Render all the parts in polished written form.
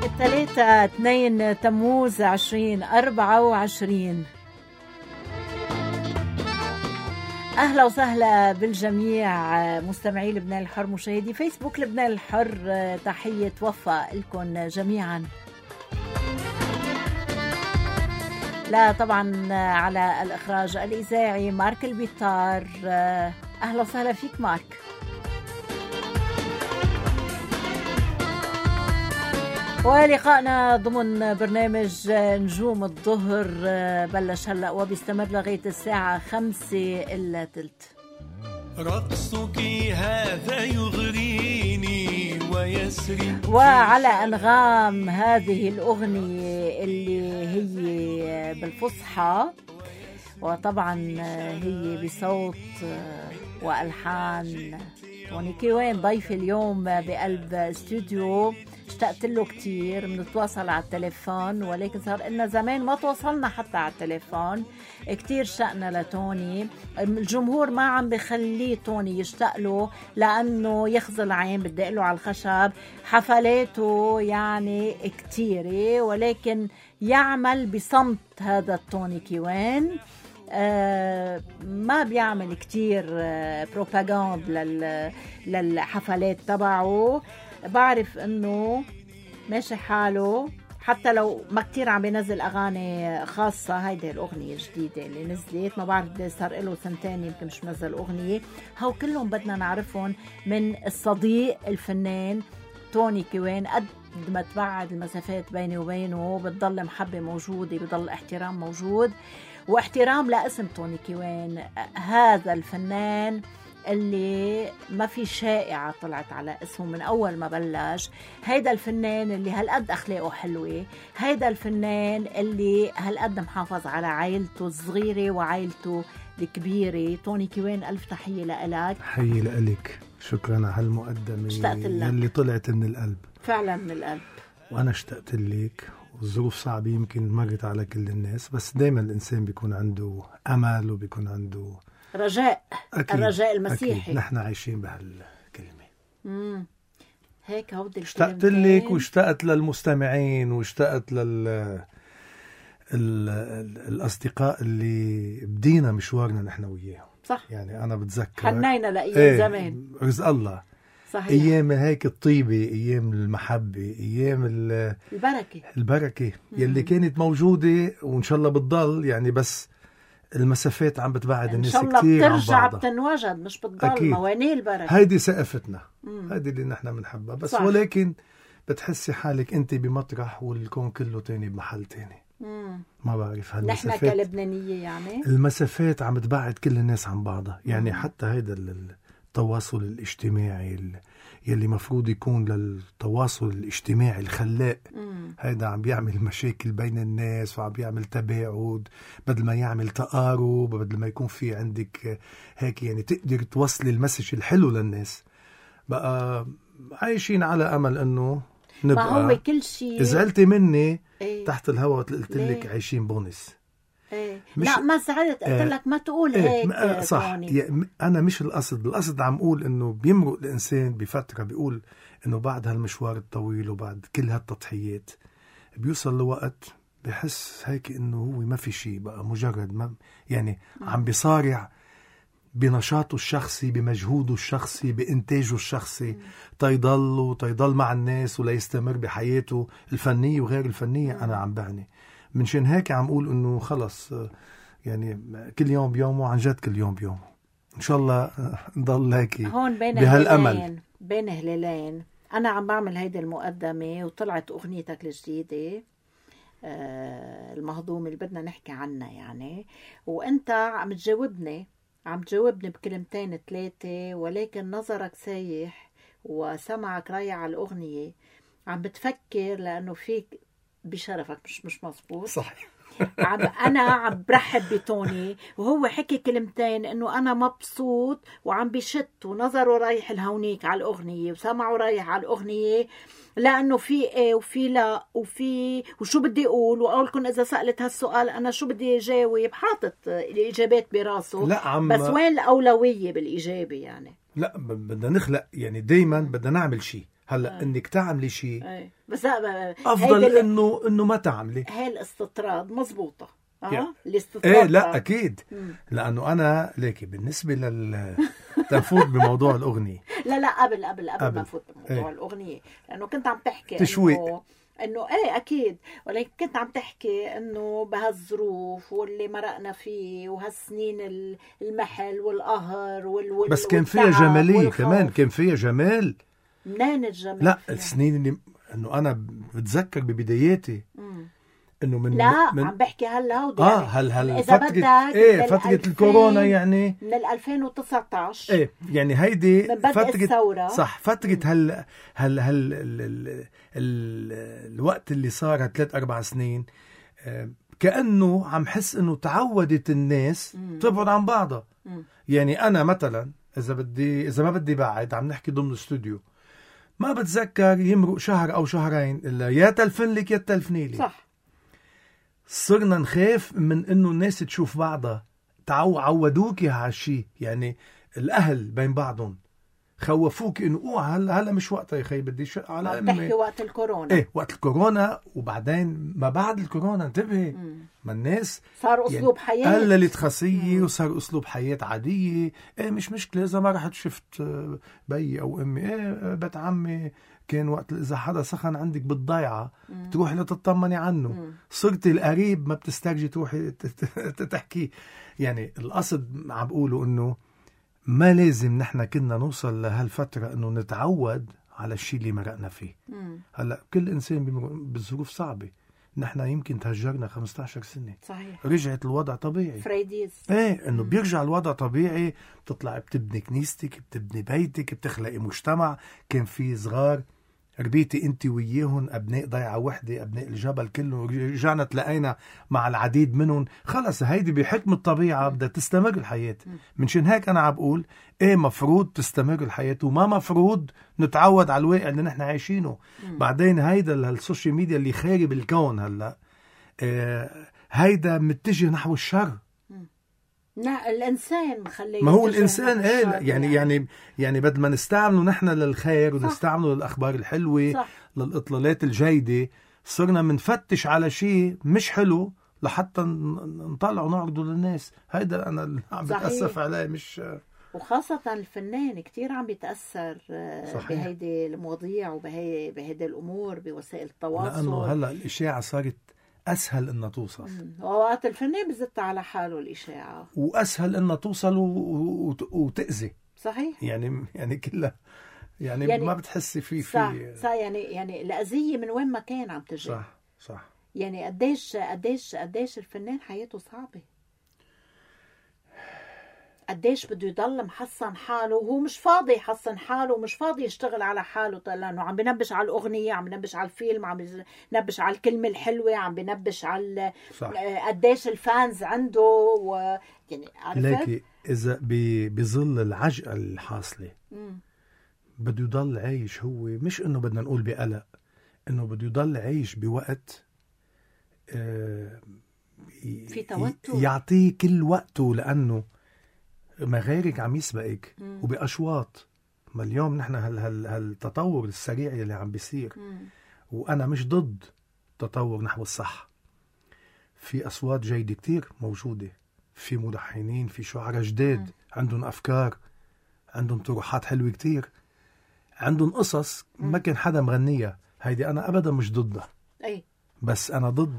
2 تموز 2024. أهلا وسهلا بالجميع مستمعي لبنان الحر، مشاهدي فيسبوك لبنان الحر. تحية وفا لكم جميعا. لا طبعا على الإخراج الإذاعي مارك البيطار. أهلا وسهلا فيك مارك. ولقائنا ضمن برنامج نجوم الظهر بلش هلأ وبيستمر لغاية الساعة 5:15. رقصك هذا يغريني ويسري. وعلى أنغام هذه الأغنية اللي هي بالفصحى، وطبعا هي بصوت وألحان توني كيوان ضيفي اليوم بقلب استوديو. اشتقت له كتير، بنتواصل على التليفون ولكن صار لنا زمان ما تواصلنا حتى على التليفون. كتير اشتقنا لتوني. الجمهور ما عم بخليه توني يشتاق له لأنه يخزل عين، بدق له على الخشب. حفلاته يعني كتيرة ولكن يعمل بصمت هذا التوني كيوان. ما بيعمل كتير بروباغاند للحفلات تبعه. بعرف انه ماشي حاله حتى لو ما كتير عم بينزل اغاني خاصة. هيدي الاغنية الجديدة اللي نزلت ما بعرف صار له 2 يمكن مش منزل اغنية. هاو كلهم بدنا نعرفهم من الصديق الفنان توني كيوان. قد ما تبعد المسافات بيني وبينه بتضل محبة موجودة، بتضل احترام موجود، واحترام لاسم توني كيوان. هذا الفنان اللي ما في شائعة طلعت على اسمه من أول ما بلش. هيدا الفنان اللي هالقد أخلاقه حلوة. هيدا الفنان اللي هالقد محافظ على عائلته الصغيرة وعائلته الكبيرة. توني كيوان ألف تحية لإلك. تحية لإلك، شكرا على هالمقدمة اللي طلعت من القلب، فعلا من القلب. وأنا اشتقت لك. والظروف صعبة يمكن مرت على كل الناس، بس دايما الإنسان بيكون عنده أمل وبيكون عنده رجاء. أكيد. الرجاء المسيحي. أكيد. نحن عايشين بهالكلمة. هيك هودي اشتقت لك واشتقت للمستمعين واشتقت الأصدقاء اللي بدينا مشوارنا نحن وياهم. صح. يعني أنا بتذكر حنينا لأيام زمان. رزق الله. صحيح. أيام هيك الطيبة، أيام المحبة، أيام البركة يلي كانت موجودة وإن شاء الله بتضل. يعني بس المسافات عم بتبعد الناس كتير عن بعضها. إن شاء الله بترجع بتنوجد مش بتضل. مواني البركة. هيدي سقفتنا. هيدي اللي نحن بنحبها بس. صح. ولكن بتحسي حالك أنت بمطرح والكون كله تاني بمحل تاني. ما بعرف نحن كلبنانية يعني المسافات عم تبعد كل الناس عن بعضها. يعني حتى هيدا التواصل الاجتماعي يلي مفروض يكون للتواصل الاجتماعي الخلاق، هيدا عم بيعمل مشاكل بين الناس وعم بيعمل تباعد بدل ما يعمل تقارب، بدل ما يكون في عندك هيك يعني تقدر توصل المسج الحلو للناس. بقى عايشين على أمل أنه نبقى. ما هو كل شيء. زعلتي مني تحت الهواء قلت لك عايشين بونس. لا ما زعلت، قلت لك ما تقول هيك. صح. أنا مش القصد عم أقول إنه بيمرق الإنسان بفترة بيقول إنه بعد هالمشوار الطويل وبعد كل هالتضحيات بيوصل لوقت بحس هيك إنه هو ما في شيء بقى، مجرد ما يعني عم بيصارع بنشاطه الشخصي، بمجهوده الشخصي، بإنتاجه الشخصي تيضل مع الناس ولا يستمر بحياته الفنية وغير الفنية. أنا عم بعني منشان هيك عم قول إنه خلص يعني كل يوم بيومه، عن جد كل يوم بيومه. إن شاء الله نضل هيك بهالأمل. بين هلالين أنا عم بعمل هيدي المقدمة وطلعت أغنيتك الجديدة المهضوم اللي بدنا نحكي عنها يعني. وأنت عم تجاوبني بكلمتين 3 ولكن نظرك سايح وسمعك رايح على الأغنية. عم بتفكر لأنه فيك بشرفك مش مظبوط. صحيح. أنا عم برحب بتوني وهو حكي كلمتين إنه أنا مبسوط وعم بشت ونظره رايح الهونيك على الأغنية وسمعه رايح على الأغنية لأنه في إيه وفي لا وفي وشو بدي أقول وأقولكم إذا سألت هالسؤال أنا شو بدي أجاوب. حاطط الإجابات براسه. لا بس وين الأولوية بالإجابة يعني؟ لا بدنا نخلق يعني دايما بدنا نعمل شيء هلا انك تعملي شيء ايه بس افضل انه ما تعملي. هاي الاستطراد مزبوطه الاستطراد. ايه لا اكيد. لانه انا ليكي بالنسبه تنفوت بموضوع الاغنيه. لا قبل ما نفوت بموضوع الاغنيه، لانه كنت عم تحكي تشويق انه ايه اكيد، ولكن كنت عم تحكي انه بهالظروف واللي مرقنا فيه وهالسنين المحل والقهر بس كان فيها جماليه كمان، كان فيها جمال. منين الجمال؟ لا السنين اللي انه انا بتذكر ببداياتي انه من عم بحكي هلا هل فتره الكورونا، يعني من 2019 يعني هيدي من بدء الثوره. صح، فتره الوقت اللي صار 3-4 سنين، كأنه عم حس انه تعودت الناس تبعد عن بعضها. يعني انا مثلا اذا ما بدي بعد عم نحكي ضمن استوديو، ما بتذكر يمرق شهر او شهرين الا يا تلفن لك يا تلفني لي. صح. صرنا نخاف من انه الناس تشوف بعضها، عودوكي على هالشيء. يعني الاهل بين بعضهم خوفوك انه هلا مش وقتها يا خي، بدي على امي. بتحكي وقت الكورونا. وقت الكورونا، وبعدين ما بعد الكورونا انتبهي، ما الناس صار اسلوب حياه، قللت خاصيه وصار اسلوب حياه عاديه. مش مشكله اذا ما رحت شفت بي او امي. بيت عمي كان وقت اذا حدا سخن عندك بالضيعه تروحي لتطمني عنه. صرتي القريب ما بتسترجي تروحي تحكي. يعني القصد عم بقوله انه ما لازم نحن كنا نوصل لهالفترة انه نتعود على الشيء اللي مرقنا فيه. هلا كل انسان بيمر بظروف صعبة. نحن يمكن تهجرنا 15 سنة، صحيح، رجعت الوضع طبيعي. فريديز انه بيرجع الوضع طبيعي، بتطلع بتبني كنيستك، بتبني بيتك، بتخلقي مجتمع. كان في صغار ربيتي انت وياهم، ابناء ضيعه وحده، ابناء الجبل كله، رجعنا تلاقينا مع العديد منهم. خلص هيدي بحكم الطبيعه بدها تستمر الحياه. منشان هيك انا عم بقول مفروض تستمر الحياه، وما مفروض نتعود على الواقع اللي نحن عايشينه. بعدين هيدا السوشيال ميديا اللي خارب الكون هلا، هيدا متجه نحو الشر. لا الانسان خليه، ما هو الانسان يعني بدل ما نستعمله نحن للخير ونستعمله للاخبار الحلوه، صح، للاطلالات الجيده، صرنا منفتش على شيء مش حلو لحتى نطلعه ونعرضه للناس. هيدا انا اللي عم بتاسف عليه. مش وخاصة الفنان كتير عم بيتأثر بهيدي المواضيع وبهيدي الأمور بوسائل التواصل، لأنه هلأ الإشاعة صارت أسهل إنها توصل. ووقت الفنان بزت على حاله الإشاعة، وأسهل إنها توصل وتأذي. صحيح. يعني كلها يعني ما بتحسي فيه. صح يعني الأذية من وين ما كان عم تجي. صح. يعني قديش الفنان حياته صعبة، قديش بده يضل محصن حاله وهو مش فاضي يحصن حاله ومش فاضي يشتغل على حاله، لأنه عم بنبش على الأغنية، عم بنبش على الفيلم، عم بنبش على الكلمة الحلوة، عم بنبش على قديش الفانز عنده. يعني لكن إذا بظل العجقة الحاصلة بده يضل عايش. هو مش إنه بدنا نقول بقلق، إنه بده يضل عايش بوقت في توتر، يعطيه كل وقته، لأنه مغارق عم يسبقك وبأشواط. ما اليوم نحن هالتطور السريع اللي عم بيصير، وأنا مش ضد تطور نحو الصح. في أصوات جيدة كتير موجودة، في ملحنين، في شعراء جداد عندهم أفكار، عندهم طروحات حلوة كتير، عندهم قصص ما كان حدا مغنيها. هيدي أنا أبدا مش ضدها، بس أنا ضد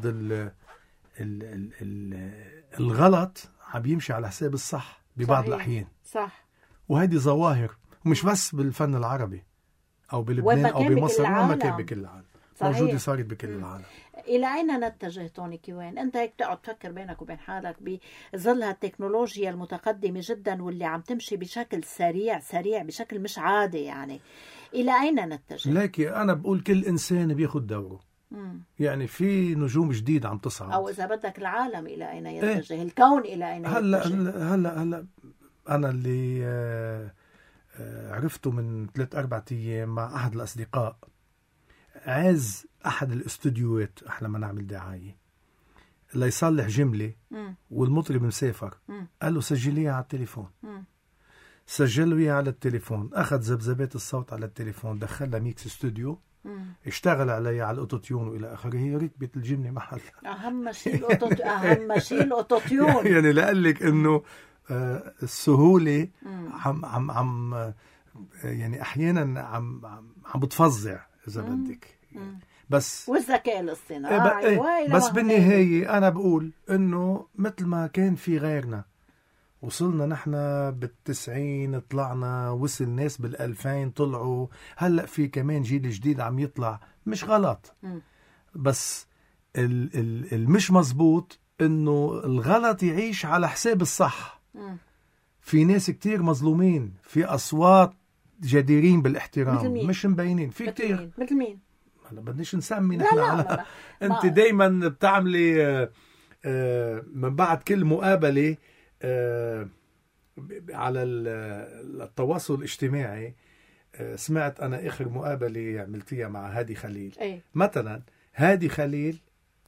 الغلط عم يمشي على حساب الصح ببعض الأحيان. صح. وهيدي ظواهر ومش بس بالفن العربي أو بلبنان أو بمصر، وما كان بكل العالم، موجودة صارت بكل العالم. إلى أين نتجه توني كيوان؟ أنت هيك تقعد تفكر بينك وبين حالك بظل هالتكنولوجيا المتقدمة جدا واللي عم تمشي بشكل سريع بشكل مش عادي، يعني إلى أين نتجه؟ لكن أنا بقول كل إنسان بياخد دوره. يعني في نجوم جديد عم تصعد، أو إذا بدك العالم إلى أين يتجه، الكون إلى أين يتجه. هلا أنا اللي عرفته من 3-4 أيام مع أحد الأصدقاء، عاز أحد الاستوديوهات إحنا ما نعمل دعاية ليصلح جملة والمطرب مسافر، قال له سجليها على التليفون. سجله إياه على التليفون، أخذ ذبذبات الصوت على التليفون، دخلها ميكس ستوديو، اشتغل عليها على الأوتوتيون وإلى آخره. هي ركبت الجبنة محل. أهم شيء الأوتوتيون. يعني لقلك إنه السهولة عم يعني أحيانا عم بتفظع إذا بدك. بس والذكاء الاصطناعي بس بالنهاية أنا بقول إنه مثل ما كان في غيرنا، وصلنا نحن بال90 طلعنا، وصل ناس بال2000 طلعوا، هلأ في كمان جيل جديد عم يطلع، مش غلط. بس المش مزبوط إنه الغلط يعيش على حساب الصح. في ناس كتير مظلومين، في أصوات جديرين بالاحترام مش مبينين. في كتير مثل مين؟ هلا بدناش نسمي نحن لا. انت دايما بتعملي من بعد كل مقابلة على التواصل الاجتماعي. سمعت أنا آخر مقابلة عملتيها مع هادي خليل. مثلا هادي خليل،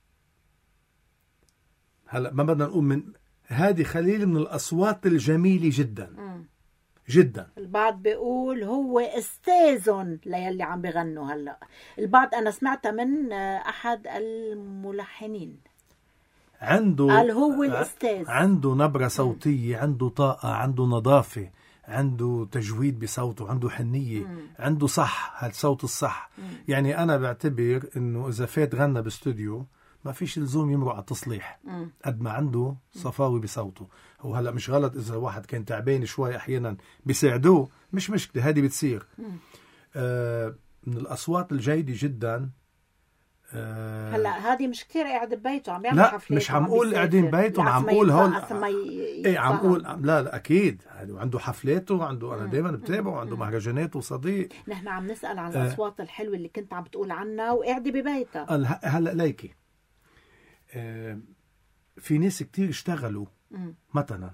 هلا ما بدنا نقول من هادي خليل من الأصوات الجميلة جدا جدا. البعض بيقول هو استاذن ليلي عم بغنوا هلا. البعض أنا سمعتها من أحد الملحنين، قال هو الأستاذ، عنده نبرة صوتية، عنده طاقة، عنده نظافة، عنده تجويد بصوته، عنده حنية، عنده صح، هالصوت الصح. يعني أنا بعتبر إنه إذا فات غنى باستوديو ما فيش لزوم يمرق على التصليح قد ما عنده صفاوي بصوته. وهلا مش غلط إذا واحد كان تعبان شوي أحيانا بيساعدوه، مش مشكلة، هذه بتصير. من الأصوات الجيدة جدا. هلا هذه مش كتير قاعد ببيته عم يعمل حفلات. لا مش عم قول قاعدين ببيتهم، عم قول هول عم قول لا أكيد عنده حفلاته، عنده أنا دايما بتابعه، عنده مهرجانات وصديق. نحن عم نسأل عن الأصوات الحلوة اللي كنت عم تقول عنها وقاعدة ببيتها. هلا ليكي في ناس كتير اشتغلوا. مثلا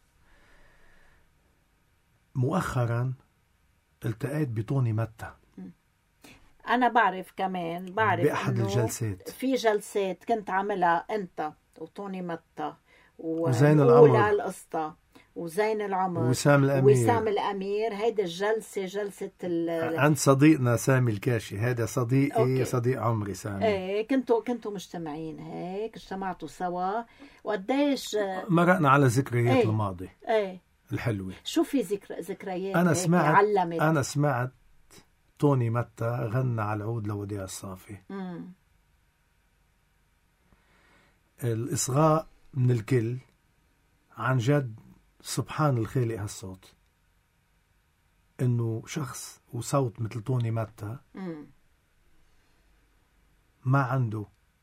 مؤخرا التقيت بطوني متى. أنا بعرف بأحد الجلسات، في جلسات كنت عاملها أنت وطوني متى وزين العمر القسطى وزين العمر وسام الأمير. هيدا جلسة عند صديقنا سامي الكاشي. هذا صديقي. أوكي. صديق عمري سامي. كنتوا مجتمعين هيك، اجتمعتوا سوا وقديش مرقنا على ذكريات الماضي الحلوة. شو في ذكريات أنا سمعت طوني متى غنى على العود لوديع الصافي. الإصغاء من الكل عن جد. سبحان الخالق هالصوت، إنه شخص وصوت مثل طوني متى ما عنده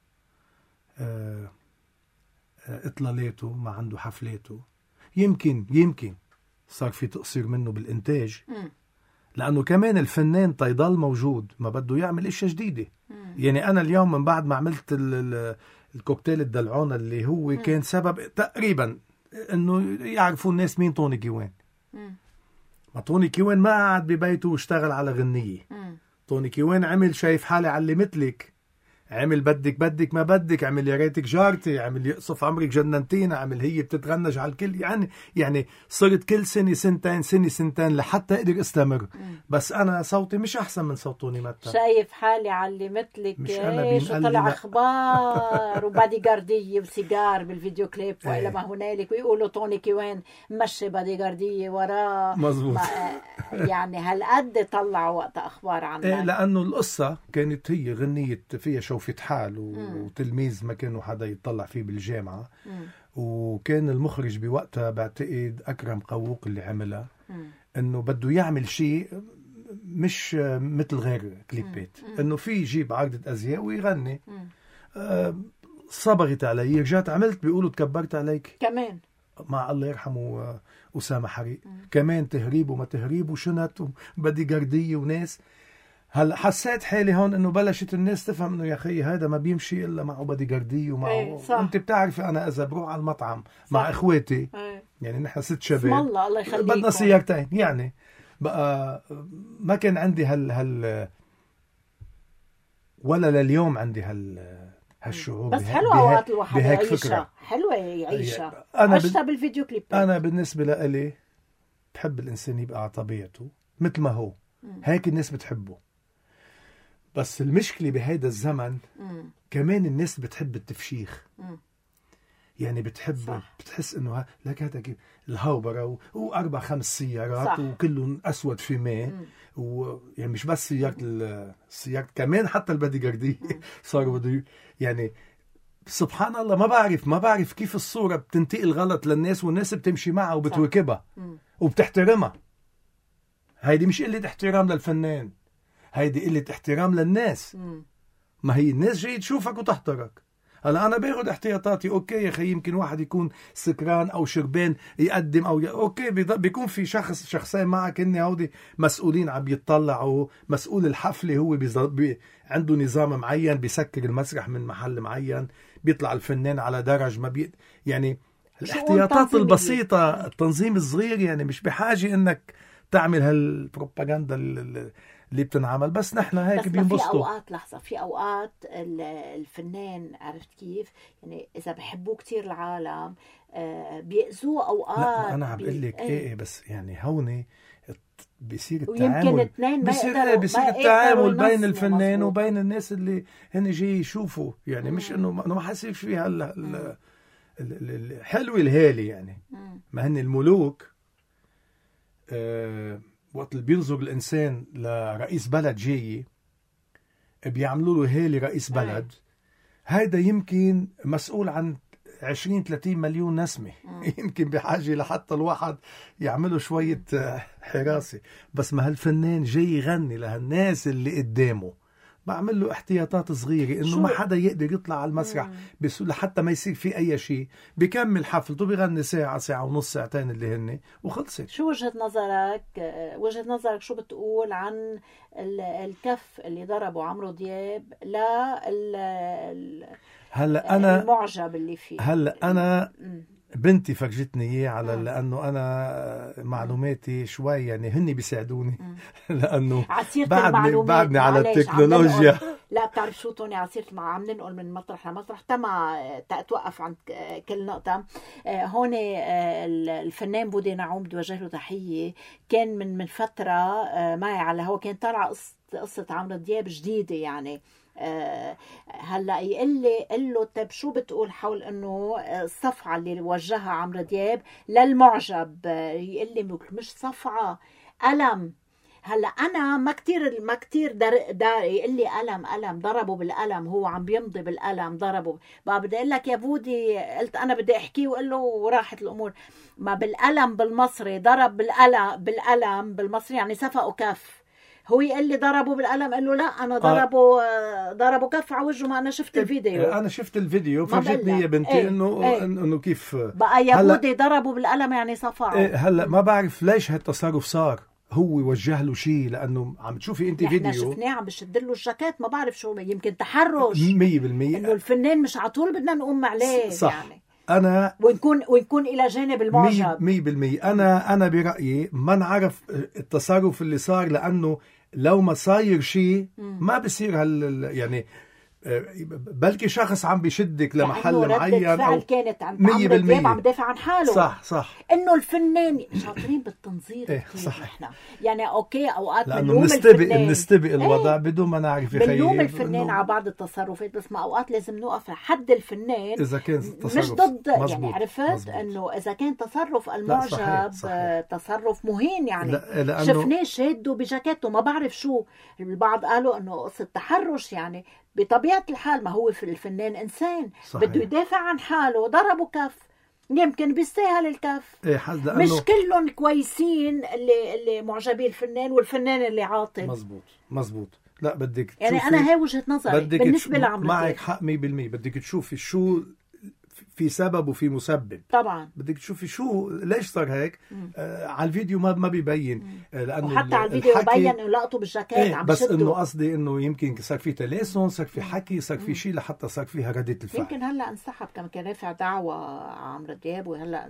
إطلالاته، ما عنده حفلاته. يمكن صار في تقصير منه بالإنتاج، لأنه كمان الفنان طيضل موجود ما بده يعمل إشياء جديدة. يعني أنا اليوم من بعد ما عملت الكوكتيل الدلعونة اللي هو كان سبب تقريبا إنه يعرفوا الناس مين طوني كيوان. ما طوني كيوان ما قعد ببيته واشتغل على غنية. طوني كيوان عمل شايف حالي علي مثلك، عمل بدك ما بدك، عمل يا ريتك جارتي، عمل يقصف عمرك جننتين، عمل هي بتتغنج على الكل. يعني صرت كل سنة سنتين لحتى اقدر استمر. بس انا صوتي مش احسن من صوت طوني متى. شايف حالي على مثلك، مش انا شو طلع اخبار وبادي جاردية وسيجار بالفيديو كليب والى ما هنالك، ويقولوا طوني كيوان مشي بادي جاردية وراه. مزبوط. يعني هالقد طلعوا وقت اخبار عنها. لانه القصة كانت هي غنية فيها شوفة حال وتلميذ ما كانوا حدا يطلع فيه بالجامعة. وكان المخرج بوقتها بعتقد أكرم قووق اللي عملها، إنه بده يعمل شيء مش مثل غير كليبات، إنه في يجيب عقدة أزياء ويغني. صبغت علي، رجعت عملت بيقولوا تكبرت عليك كمان مع الله يرحمه أسامة حريق. كمان تهريب وما تهريب وشنت وبدي جردية وناس. هلا حسيت حالي هون انه بلشت الناس تفهم انه يا اخي هذا ما بيمشي الا معه بدي جردي ومعه. انت بتعرفي انا اذا بروح على المطعم مع اخواتي يعني نحن 6 شباب الله يخليكم بدنا سيارتين. يعني بقى ما كان عندي هال ولا لليوم عندي هالشعور. بس حلوة اوقات الواحد يعيشها، حلوة يعيشها. عشتها بالفيديو كليب. انا بالنسبة لإلي بحب الإنسان يبقى على طبيعته مثل ما هو، هيك الناس بتحبه. بس المشكلة بهيدا الزمن كمان الناس بتحب التفشيخ. يعني بتحب صح. بتحس انه لك هذا الهوبرة واربع خمس سيارات صح. وكلهم اسود في ماء، ويعني مش بس السيارة كمان حتى البادي جاردي صاروا يعني سبحان الله ما بعرف كيف الصورة بتنتقل غلط للناس، والناس بتمشي معها وبتواكبها وبتحترمها. هيدي مش قلة احترام للفنان، هيدي قلة احترام للناس. ما هي الناس جاي تشوفك وتحترك. هلا أنا باخد احتياطاتي، أوكي يا أخي، يمكن واحد يكون سكران أو شربان يقدم أوكي بيكون في شخصين معك، هن هودي مسؤولين عم يتطلعوا. مسؤول الحفلة هو عنده نظام معين، بيسكر المسرح من محل معين، بيطلع الفنان على درج ما يعني الاحتياطات البسيطة، التنظيم الصغير، يعني مش بحاجة إنك تعمل هالبروباغندا اللي بتنعمل. بس نحن هيك بينبسطوا. في أوقات لحظة، في أوقات الفنان عرفت كيف يعني إذا بحبوه كتير العالم بيأذوه أوقات. لا أنا عم بقول لك إيه بس يعني هون بيصير التعامل، بيصير التعامل بين الفنان وبين الناس اللي هن جاي يشوفوا. يعني مش إنه ما حسيش فيها الحلوة الهالي يعني. ما هن الملوك وقت اللي بيرزق الإنسان لرئيس بلد جاي بيعملوا له هالي رئيس بلد. هيدا يمكن مسؤول عن 20-30 مليون نسمة. يمكن بحاجة لحتى الواحد يعملوا شوية حراسة. بس ما هالفنان جاي يغني لهالناس اللي قدامه، بعمل له احتياطات صغيرة إنه ما حدا يقدر يطلع على المسرح لحتى ما يصير في أي شيء. بيكمل حفلته، بيغني ساعة ونص، ساعتين اللي هن وخلصت. شو وجهة نظرك شو بتقول عن الكف اللي ضربه عمرو دياب هلا أنا المعجب اللي فيه؟ هلا أنا بنتي فرجتني إياه على لأنه أنا معلوماتي شوي يعني هني بيساعدوني لأنه بعدني على التكنولوجيا. لا بتعرف شو توني، عصيرة عم ننقل من مطرح لمطرح تما توقف عند كل نقطة. هون الفنان بودي نعوم بدي وجه له تحية. كان من فترة معي على هو كان طالعة قصة عمرو دياب جديدة يعني. هلا قال له طيب شو بتقول حول انه الصفعه اللي وجهها عمرو دياب للمعجب؟ يقول لي مش صفعه، ألم. هلا انا ما كتير داري. يقول لي ألم ضربوا بالقلم، هو عم بيمضي بالقلم ضربوا. بقى بدي اقول لك يا بودي، قلت انا بدي احكي وقال له وراحت الامور. ما بالقلم بالمصري ضرب بالقلم بالمصري يعني صفقوا كف. هو يقول لي ضربوا بالقلم، قال له لا انا ضربوا كف على وجهه. ما انا شفت الفيديو، انا شفت الفيديو فرجتني يا بنتي انه كيف بقى يا بودي ضربوا بالقلم يعني صفعوا. هلا ما بعرف ليش هالتصرف صار. هو وجه له شيء لانه عم تشوفي انت فيديو شفناه عم بشد له الجاكيت، ما بعرف شو، يمكن تحرش 100%. انه الفنان مش على طول بدنا نقوم عليه صح. يعني أنا ونكون إلى جانب المعجب 100%. أنا برأيي ما نعرف التصرف اللي صار، لأنه لو ما صاير شيء ما بصير يعني بلكي شخص عم بيشدك لمحل معين أو كانت عمرو دياب عم دافع عن حاله. صح إنه الفنان شاطرين بالتنظير صح. إحنا يعني أوكي أوقات بنستبق الوضع بدون ما نعرف بنلوم الفنان على بعض التصرفات، بس ما أوقات لازم نوقف لحد الفنان إذا كان مش ضد يعني عرفت إنه إذا كان تصرف المعجب صحيح. تصرف مهين يعني. شفناه شاده بجاكيته ما بعرف شو. البعض قالوا إنه قصة تحرش يعني. بطبيعة الحال ما هو في الفنان إنسان صحيح. بده يدافع عن حاله، ضربوا كف، يمكن بيستاهل الكف. مش كلهم كويسين اللي معجبين الفنان والفنان اللي عاطل. مزبوط. لا بدك يعني أنا هاي وجهة نظري بالنسبة لعمرو. معك حق 100%. بدك تشوفي شو في سبب وفي مسبب. طبعا بدك تشوفي شو ليش صار هيك. على الفيديو ما بيبين، لانه وحتى على الفيديو بين انه لقطه بالجاكيت عم بس انه قصدي انه يمكن صار في تلاسن، صار في حكي، صار في شيء لحتى صار فيها ردة الفعل. يمكن هلا انسحب كان رافع دعوى عمرو دياب وهلا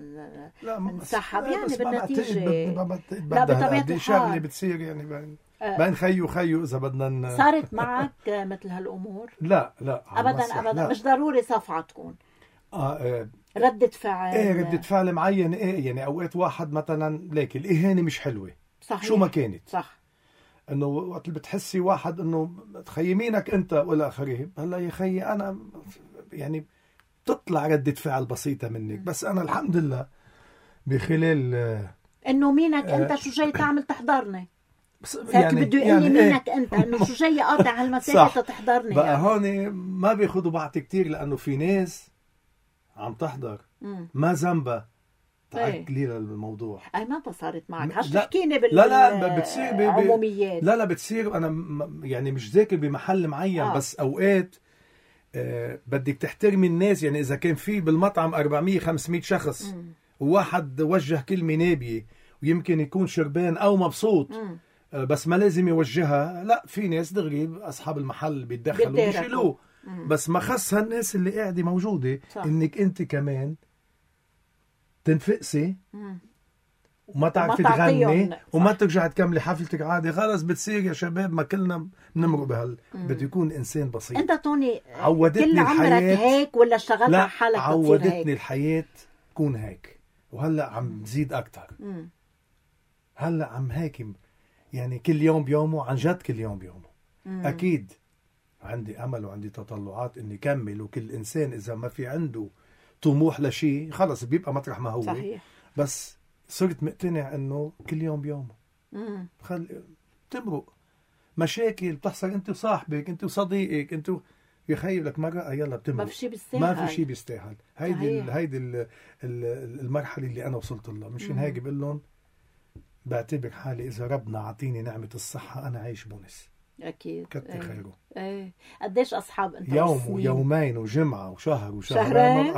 انسحب يعني بالنتيجه. لا بطبيعه الحال شغله بتصير يعني بين خيو اذا بدنا صارت معك مثل هالامور؟ لا ابدا مش ضروري صفعه تكون. ردة فعل. ايه ردة فعل معينة. ايه يعني اوقات واحد مثلا ليك الاهانة مش حلوة. صحيح. شو ما كانت. صح. انه وقت اللي بتحسي واحد انه تخيمينك انت والى اخره، هلا يا خيي انا يعني تطلع ردة فعل بسيطة منك. بس انا الحمد لله بخلال انه مينك انت شو جاي تعمل تحضرني. يعني بده يقول لي مينك انت انه شو جاي قاطع هالمسافة تحضرني. بقى هون ما بياخذوا بعض كتير، لانه في ناس عم تحضر ما ذنبها تعكلي الموضوع. اي ما صارت معك هش تحكيني لا بتصير عموميات. لا بتصير. انا يعني مش ذاكر بمحل معين. بس اوقات بدك تحترمي الناس. يعني اذا كان في بالمطعم 400-500 شخص وواحد وجه كلمة نابية ويمكن يكون شربان او مبسوط بس ما لازم يوجهها، لا في ناس دغري اصحاب المحل بيتدخلوا بيشيلوه. بس ما خص هالناس اللي قاعدة موجودة انك انت كمان تنفقسي وما تعرفي تغني وما ترجع تكملي حفلتك عادي. خلص بتصير يا شباب ما كلنا بنمرق بده يكون انسان بسيط. انت توني عودتني كل عمرك هيك ولا اشتغلت على حالك؟ عودتني الحياة كون هيك، وهلا عم زيد اكثر. هلا عم هيك يعني كل يوم بيومه، عن جد كل يوم بيومه. اكيد عندي امل وعندي تطلعات اني كمل. وكل انسان اذا ما في عنده طموح لشيء خلص بيبقى مطرح ما هو. صحيح. بس صرت مقتنع انه كل يوم بيومه. تمرق مشاكل بتحصل انت وصاحبك، انت وصديقك، انت يا خيي لك مرة يلا بتمرق. ما في شيء بيستاهل. ما في شيء بيستاهل. هيدي المرحلة اللي انا وصلت لها. مشان هيك بقول لهم بعتبر حالي اذا ربنا عطيني نعمة الصحة انا عايش بونس. اكيد. كتر خيره. قديش اصحاب انت؟ يوم ويومين وجمعة وشهر وشهرين.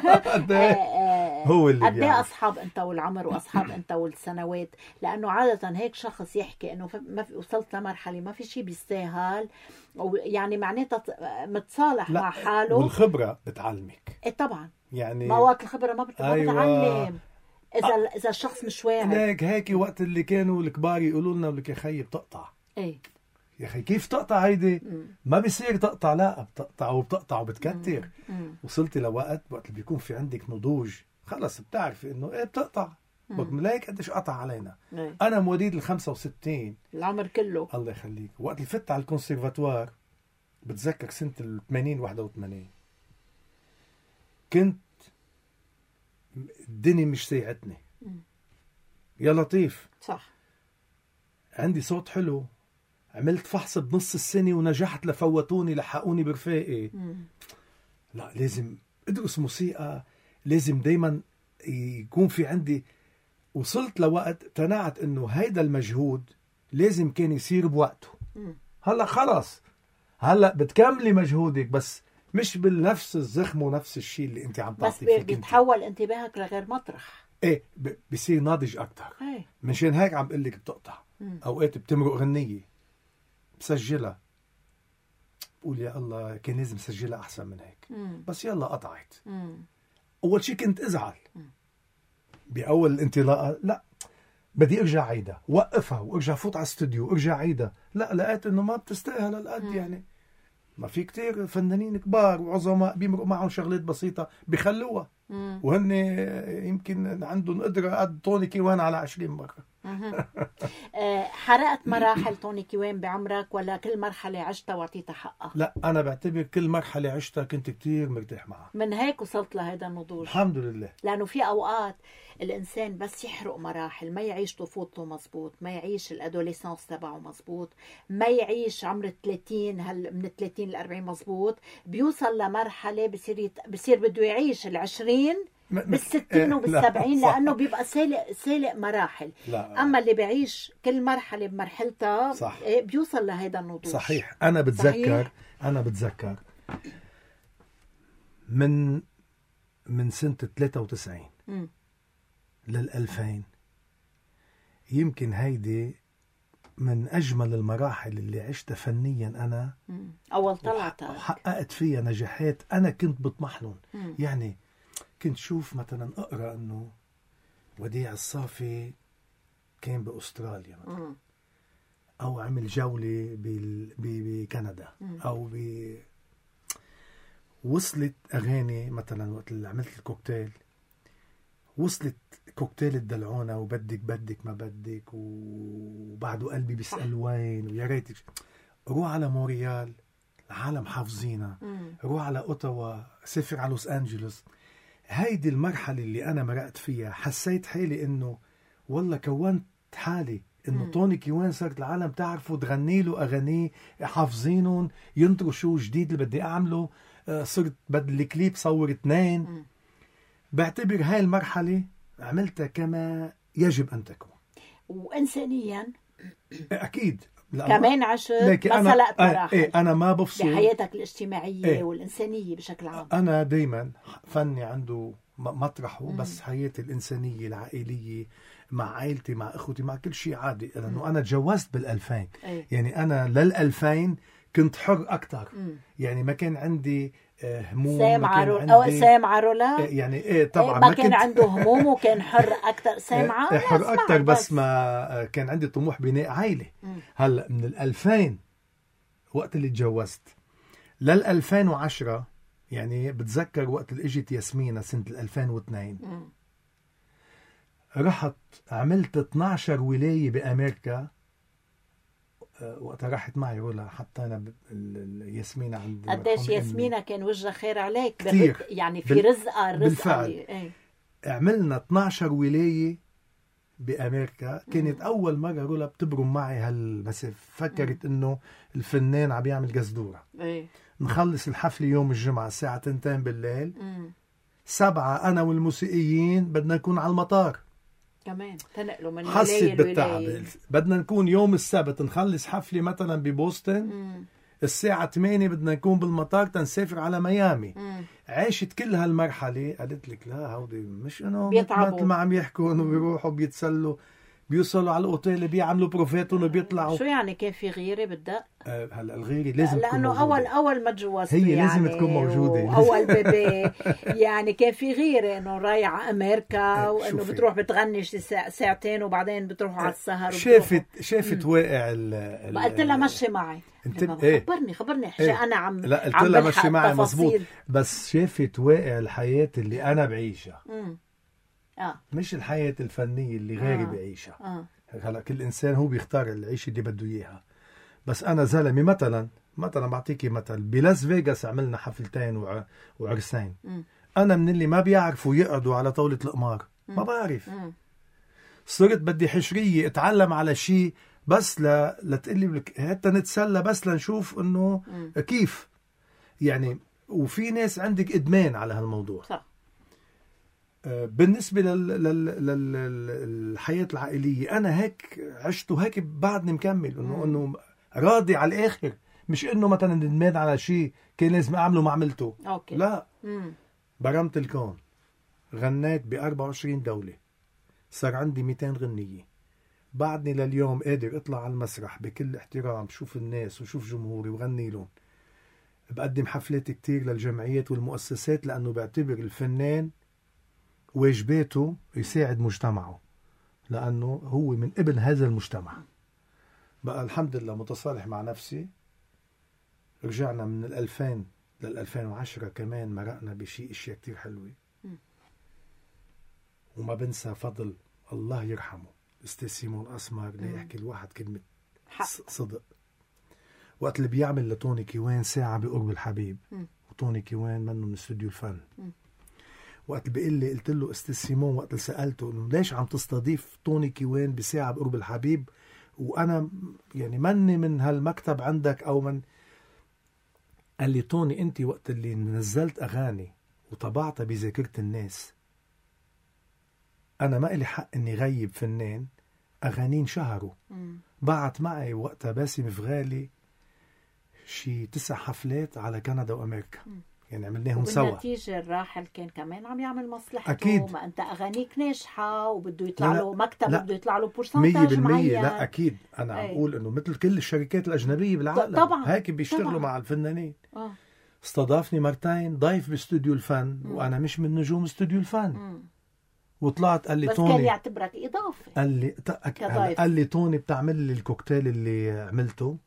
هو اللي قد ايه اصحاب انت والعمر واصحاب انت والسنوات؟ لانه عاده هيك شخص يحكي انه ما في وصلت لمرحله ما في شيء بيستاهل، ويعني معناتها متصالح مع حاله. والخبره بتعلمك. ايه طبعا. يعني مواد الخبره ما بتعلم اذا الشخص مش واعي. هيك وقت اللي كانوا الكبار يقولوا لنا لك يا خيي بتقطع. ايه يا اخي كيف تقطع هيدي؟ ما بيصير تقطع. لا بتقطع وبتكتر. وصلتي لوقت اللي بيكون في عندك نضوج خلص بتعرفي انه ايه بتقطع. ملاك قديش قطع علينا. انا مواليد 65 العمر كله. الله يخليك. وقت اللي فت على الكونسيرفاتوار بتذكر سنة 81 كنت الدنيا مش ساعتني. يا لطيف. صح. عندي صوت حلو، عملت فحص بنص السنة ونجحت لفوتوني لحقوني برفاقي. لا لازم ادرس موسيقى، لازم دايما يكون في عندي. وصلت لوقت تنعت انه هيدا المجهود لازم كان يصير بوقته. هلا خلص هلا بتكملي مجهودك بس مش بالنفس الزخم ونفس الشيء اللي انت عم تعطي فيه. بس بيتحول انتباهك لغير مطرح. ايه بصير ناضج اكثر. مشان هيك عم بقول لك بتقطع. اوقات بتمرق غنية بسجلها بقول يا الله كان لازم اسجلها احسن من هيك. بس يلا قطعت. اول شيء كنت ازعل باول الانطلاقه. لا بدي ارجع عيدها، وقفها وارجع فوت على الاستوديو وارجع عيدها. لا لقيت انه ما بتستاهل هالقد. يعني ما في كتير فنانين كبار وعظماء بيمرقوا معهم شغلات بسيطه بيخلوها وهن يمكن عندهم قدره قد توني كيوان على 20 مره. حرقت مراحل توني كيوان بعمرك ولا كل مرحلة عشتها واعطيتها حقها؟ لا أنا بعتبر كل مرحلة عشتها كنت كتير مرتاح معها. من هيك وصلت لهذا النضوج الحمد لله. لأنه في أوقات الإنسان بس يحرق مراحل، ما يعيش طفولته مزبوط، ما يعيش الأدوليسانس تبعه مزبوط، ما يعيش عمر 30 من 30 ل 40 مزبوط، بيوصل لمرحلة بصير بده يعيش 20 بال60 وبال70 لأنه بيبقى سالق مراحل. لا. أما اللي بيعيش كل مرحلة بمرحلتها صح. بيوصل لهذا النضوج. صحيح. أنا بتذكر من سنة 93 لل2000 يمكن هيدي من أجمل المراحل اللي عشتها فنيا. أنا أول طلعتك وحققت فيها نجاحات أنا كنت بطمح لهم. يعني كنت شوف مثلا اقرا انه وديع الصافي كان باستراليا مثلا او عمل جوله بكندا او وصلت أغاني مثلا وقت اللي عملت الكوكتيل، وصلت كوكتيل الدلعونة وبدك ما بدك وبعده قلبي بيسأل وين ويا ريتك. روح على مونريال العالم حافظينها، روح على أوتاوا، سافر على لوس أنجلوس. هيدي المرحلة اللي أنا مرقت فيها حسيت حالي إنه والله كونت حالي إنه توني كيوان صارت العالم تعرفه تغني له أغانيه حافظينهم، ينطروا شو جديد اللي بدي أعمله. صرت بدل الكليب صور 2. بعتبر هاي المرحلة عملتها كما يجب أن تكون. وإنسانيا أكيد كمان عشت ما سلقت مراحل أنا ما بفصل بحياتك الاجتماعية والإنسانية بشكل عام. أنا دايما فني عنده مطرحه، بس حياتي الإنسانية العائلية مع عائلتي مع أخوتي مع كل شيء عادي، لأنه أنا تجوزت بال2000. يعني أنا لل2000 كنت حر أكتر. يعني ما كان عندي هموم، سامعة رولا يعني طبعا ما كان عنده هموم وكان حر أكتر. سامعة حر أكتر، بس ما كان عندي طموح بناء عائلة. هلأ من 2000 وقت اللي تجوزت لل2010، يعني بتذكر وقت اللي اجت ياسمينة سنة 2002 رحت عملت 12 ولاية بأمريكا. وقتها راحت معي رولا، حتى أنا ياسمينة عند قديش ياسمينة كان وجه خير عليك كتير. يعني في رزقة بالفعل. عملنا 12 ولاية بأمريكا. كانت أول مرة رولا بتبرم معي هالمسافة. فكرت إنه الفنان عم يعمل قزدورة. نخلص الحفلة يوم الجمعة الساعة 2 بالليل، 7 أنا والموسيقيين بدنا نكون على المطار. كمان تنقلوا من حسيت بالتعب. بدنا نكون يوم السبت نخلص حفلة مثلا ببوسطن، الساعة 8 بدنا نكون بالمطار تنسافر على ميامي. عاشت كل هالمرحلة. قالت لك لا هودي مش انه مثل ما عم يحكوا انه بيروحوا بيتسلوا، بيوصلوا على الاوتيل بيعملوا بروفاتهم وبيطلعوا. شو يعني كان في غيرة بالدق؟ هلا الغيرة لازم تكون لانه موجودة. اول ما تجوزت هي يعني لازم تكون موجودة. اول بيبي يعني كان في غيرة انه رايحة امريكا وانه بتروح بتغني ساعتين وبعدين بتروح على السهر. شافت واقع قلت لها مشي معي. خبرني عشان انا عم لا قلت لها مشي معي مزبوط، بس شافت واقع الحياة اللي انا بعيشها. مش الحياة الفنية اللي غيري بعيشها. هلا كل انسان هو بيختار العيشة اللي بده اياها. بس انا زلمي مثلا بعطيكي مثل بلاس فيغاس عملنا حفلتين وعرسين. انا من اللي ما بيعرفوا يقعدوا على طاولة القمار، ما بعرف. صرت بدي حشرية اتعلم على شيء بس لتقلي حتى نتسلى، بس لنشوف انه كيف يعني. وفي ناس عندك ادمان على هالموضوع. صح. بالنسبة للحياة العائلية أنا هيك عشت وهيك بعدني مكمل إنه راضي على الآخر. مش إنه مثلا ندمان على شيء كان لازم أعمله ما عملته. لا. برمت الكون، غنيت ب24 دولة، صار عندي 200 غنية. بعدني لليوم قادر أطلع على المسرح بكل احترام، شوف الناس وشوف جمهوري وغني لهم. بقدم حفلات كتير للجمعيات والمؤسسات، لأنه بعتبر الفنان واجباته يساعد مجتمعه، لأنه هو من ابن هذا المجتمع. بقى الحمد لله متصالح مع نفسي. رجعنا من 2000 لل2010 كمان مرقنا بشيء اشياء كتير حلوة. وما بنسى فضل الله يرحمه أستاذ سيمون أسمر ليحكي الواحد كلمة صدق. وقت اللي بيعمل لتوني كيوان ساعة بقرب الحبيب، وتوني كيوان منه من استوديو الفن. وقت بيقول لي، قلت له أستاذ سيمون وقت اللي سألته إنه ليش عم تستضيف توني كيوان بساعة بقرب الحبيب وأنا يعني مني من هالمكتب عندك أو من. قال لي توني أنت وقت اللي نزلت أغاني وطبعتها بذاكرة الناس، أنا ما إلي حق إني غيب فنان أغانين شهروا. بعت معي وقتها باسم فغالي شي 9 حفلات على كندا وأمريكا. يعني عملناهم سوا. والنتيجة الراحل كان كمان عم يعمل مصلحته. أكيد. ما أنت أغانيك ناجحة وبده يطلع له مكتب وبده يطلع له بورسنتاج معين. لا أكيد أنا عم أقول إنه مثل كل الشركات الأجنبية بالعالم طبعا. هيك بيشتغلوا مع الفنانين. استضافني مرتين ضيف باستوديو الفن وأنا مش من نجوم استوديو الفن. وطلعت قال لي بس توني كان يعتبرك إضافة. قال لي توني بتعمل لي الكوكتيل اللي عملته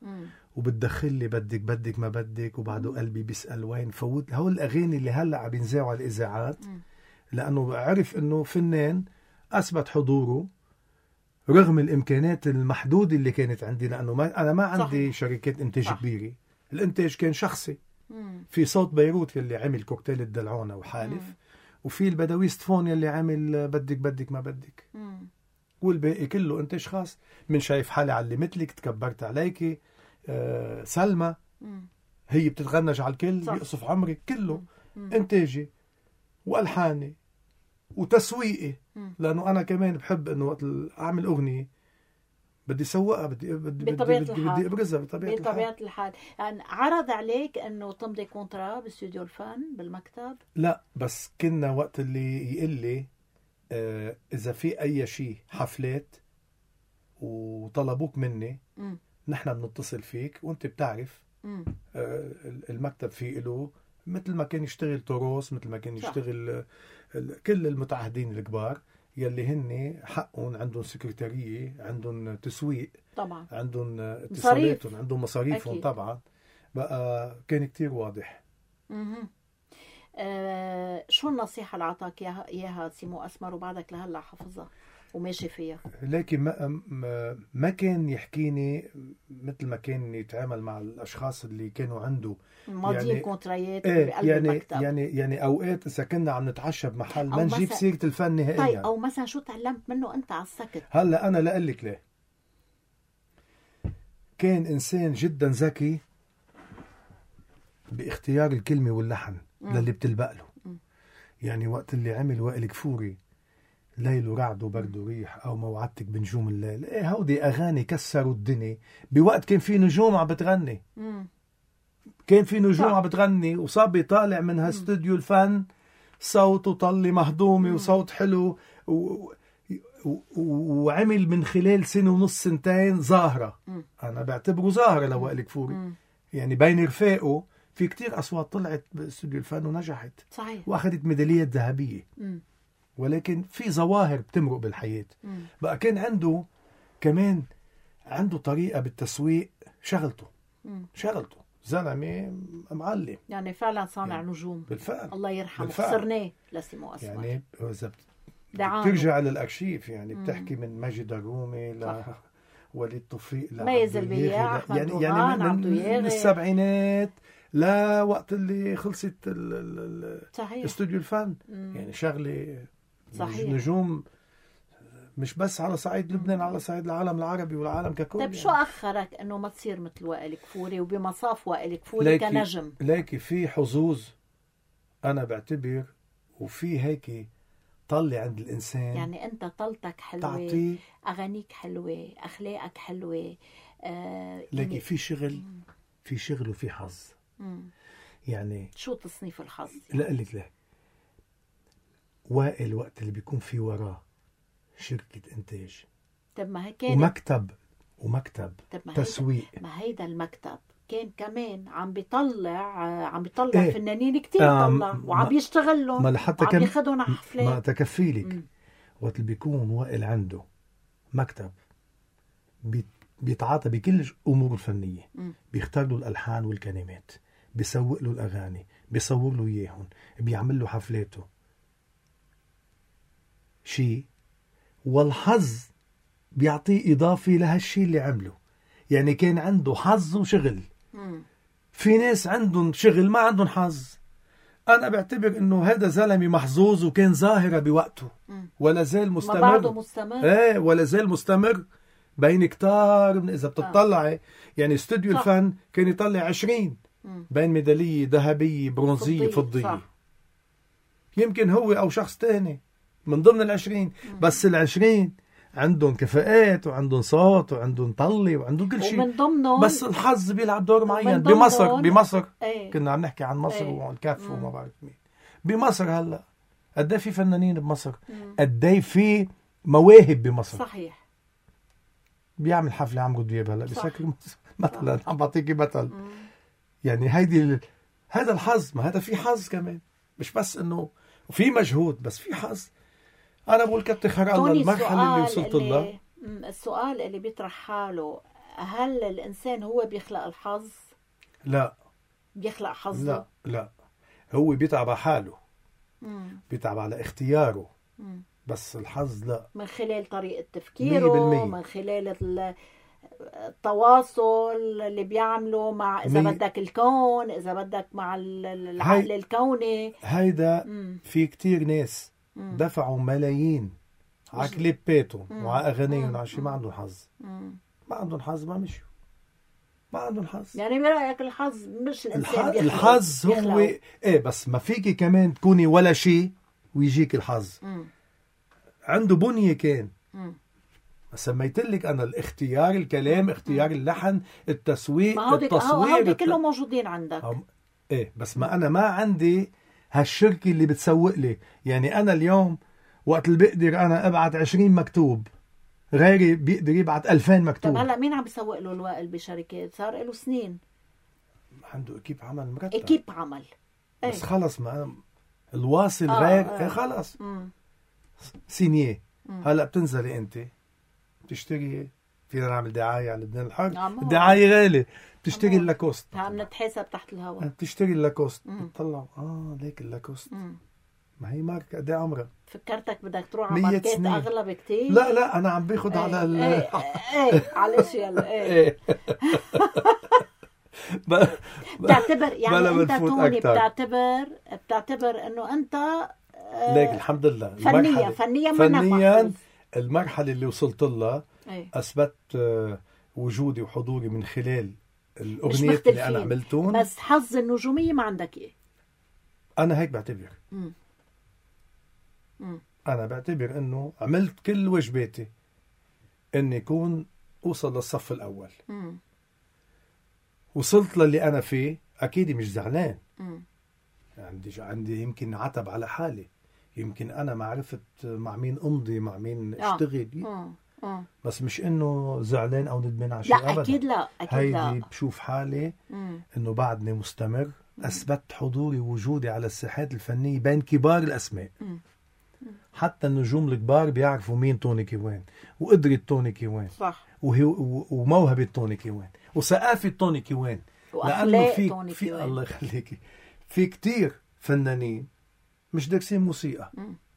وبتدخل لي بدك ما بدك، وبعده قلبي بيسأل وين فوت. هول الأغاني اللي هلأ عم بينذاعوا على الإذاعات، لأنه عرف إنه فنان أثبت حضوره رغم الإمكانات المحدودة اللي كانت عندي، لأنه أنا ما عندي شركات إنتاج كبيرة. الإنتاج كان شخصي. في صوت بيروت يلي عمل كوكتيل الدلعونة وحالف، وفي البدويست فون يلي عمل بدك ما بدك، والباقي كله إنتاج خاص. من شايف حالي على اللي مثلك، تكبرت عليكي، سلمى هي بتتغنج على الكل، يقصف عمرك، كله إنتاجي وألحاني وتسويقي. لأنه أنا كمان بحب إنه وقت أعمل أغنية بدي سوقها، بدي أبرزها بطبيعة الحال. يعني عرض عليك إنه تمضي كونترا باستوديو الفن بالمكتب؟ لا، بس كنا وقت اللي يقول لي إذا في أي شيء حفلات وطلبوك مني نحن بنتصل فيك، وانت بتعرف المكتب فيه له مثل ما كان يشتغل توروس، مثل ما كان يشتغل كل المتعهدين الكبار يلي هن حقهم، عندهم سكرتارية، عندهم تسويق طبعا، عندهم اتصالاتهم، عندهم مصاريفهم أكيد. طبعا بقى كان كتير واضح. شو النصيحة اللي عطاك إياها سيمو أسمر وبعدك لهلا حافظها وماشي فيها؟ لكن ما كان يحكيني مثل ما كان يتعامل مع الأشخاص اللي كانوا عنده ماضيين كونتريات بقلب المكتب. يعني أوقات إذا كنا عم نتعشى بمحل ما نجيب سيرة الفن نهائيا. طيب، أو مثلا شو تعلمت منه أنت على السكت؟ هلا أنا لأقلك ليه، كان إنسان جدا ذكي باختيار الكلمة واللحن للي بتلبق له. يعني وقت اللي عمل وائل كفوري ليل ورعد وبرد وريح أو موعدتك بنجوم الليل، هودي أغاني كسروا الدنيا بوقت كان في نجوم عم بتغني. كان في نجوم عم بتغني، وصبي طالع من هاستوديو الفن صوته طلي مهضومي وصوت حلو، وعمل من خلال سنة ونص سنتين ظاهرة. أنا بعتبره ظاهرة لوائل كفوري. يعني بين رفاقه في كتير أصوات طلعت باستوديو الفن ونجحت صحيح، وأخذت ميدالية ذهبية. ولكن في ظواهر بتمرق بالحياة. بقى كان عنده كمان طريقة بالتسويق، شغلته زلمة معلم، يعني فعلا صانع يعني نجوم بالفعل. الله يرحمه، خسرناه لسيمو أسمر. يعني إذا بترجع للأرشيف يعني بتحكي من ماجد الرومي وليد توفيق ميز البياع، أحمد يعني من السبعينات لا وقت اللي خلصت استوديو الفن. يعني شغلة صحيح. نجوم مش بس على صعيد لبنان، على صعيد العالم العربي والعالم ككل. طيب يعني شو أخرك أنه ما تصير مثل وائل كفوري وبمصاف وائل كفوري كنجم؟ لكن في حظوظ أنا بعتبر، وفي هيك طلي عند الإنسان. يعني أنت طلتك حلوة، أغانيك حلوة، أخلاقك حلوة، لكن في شغل وفي حظ. يعني شو تصنيف الحظ؟ لا قلت لك وائل وقت اللي بيكون في وراه شركة إنتاج، طب ما هيك ومكتب تسويق، ما هيدا المكتب كان كمان عم بيطلع فنانين كتير طلع وعم بيشتغل لهم وعم بياخدهم على حفلات. ما تكفي لك وقت اللي بيكون وائل عنده مكتب بيتعاطى بكل الأمور الفنية، بيختار له الألحان والكلمات، بيسوق له الأغاني، بيصور له إياهم، بيعمل له حفلاته شيء، والحظ بيعطيه إضافة لهالشيء اللي عمله. يعني كان عنده حظ وشغل. في ناس عندهم شغل ما عندهم حظ. أنا بعتبر إنه هذا زلمة محظوظ وكان ظاهرة بوقته ولا زال مستمر. ولا زال مستمر بين كتار. إذا بتطلعي يعني استوديو الفن كان يطلع 20 بين ميدالية ذهبية برونزية فضية. يمكن هو أو شخص تاني من ضمن 20، بس 20 عندهم كفاءات وعندهم صوت وعندهم طلي وعندهم كل شيء، بس الحظ بيلعب دور معين. بمصر كنا عم نحكي عن مصر والكاف وما بعرف مين. بمصر هلا قد في فنانين بمصر، قد في مواهب بمصر. صحيح. بيعمل حفلة عمرو دياب هلا بسكر مثلا، عم بعطيكي مثل. يعني هذا الحظ. ما هذا في حظ كمان، مش بس انه في مجهود، بس في حظ. أنا بقول كتر خير الله المرحلة اللي وصلت لها. السؤال اللي بيطرح حاله هل الإنسان هو بيخلق الحظ؟ لا بيخلق حظه؟ لا هو بيتعب على حاله، بيتعب على اختياره، بس الحظ لا. من خلال طريقة تفكيره، من خلال التواصل اللي بيعمله مع إذا بدك الكون، إذا بدك مع العقل الكوني. هيدا في كتير ناس دفعوا ملايين على كليباتهم وعلى أغانيهم عشان ما عندهم حظ. ما عندهم حظ، ما مشوا، ما عندهم حظ. يعني برأيك الحظ مش الإنسان الحظ هو إيه، بس ما فيكي كمان تكوني ولا شيء ويجيك الحظ. عنده بنية كان. سميتلك أنا الاختيار، الكلام، اختيار اللحن، التسويق، التصوير، هودي كلهم موجودين عندك. إيه، بس ما أنا ما عندي هالشركة اللي بتسوق لي. يعني أنا اليوم وقت اللي بقدر أنا أبعت 20 مكتوب، غيري بيقدر يبعت 2000 مكتوب. طب هلا مين عم بيسوق له الوائل بشركات؟ صار له سنين عنده اكيب عمل مرتب، اكيب عمل. بس خلص ما الواصل غير خلص سينيه. هلا بتنزلي انت بتشتري، فينا نعمل دعايه على لبنان الحر، الدعايه غالي، بتشتري اللاكوست، عم نتحاسب تحت الهواء، بتشتري اللاكوست، بتطلع ليك اللاكوست ما هي ماركه قد ايه عمرها. فكرتك بدك تروح على ماركات اغلى بكتير. لا انا عم باخذ على على الاشياء بتعتبر يعني انت توني بتعتبر انه انت ليك الحمد لله فنيا المرحله اللي وصلت لها اثبت وجودي وحضوري من خلال الاغنيات اللي انا عملتهم. بس حظ النجوميه ما عندك ايه. انا هيك بعتبر. أنا بعتبر أنه عملت كل واجباتي أني يكون أوصل للصف الأول. وصلت للي أنا فيه، أكيد مش زعلان. عندي يمكن عتب على حالي، يمكن أنا ما عرفت مع مين أمضي، مع مين أشتغل. بس مش أنه زعلان أو ندمان على شيء أبدا. لا أكيد لا، أكيد لا. هيدي بشوف حالي أنه بعدني مستمر. أثبت حضوري ووجودي على الساحات الفنية بين كبار الأسماء. حتى النجوم الكبار بيعرفوا مين توني كيوان، وقدرة توني كيوان، صح، وموهبة توني كيوان، وثقافة توني كيوان، لأنه في الله يخليكي في كتير فنانين مش دارسين موسيقى.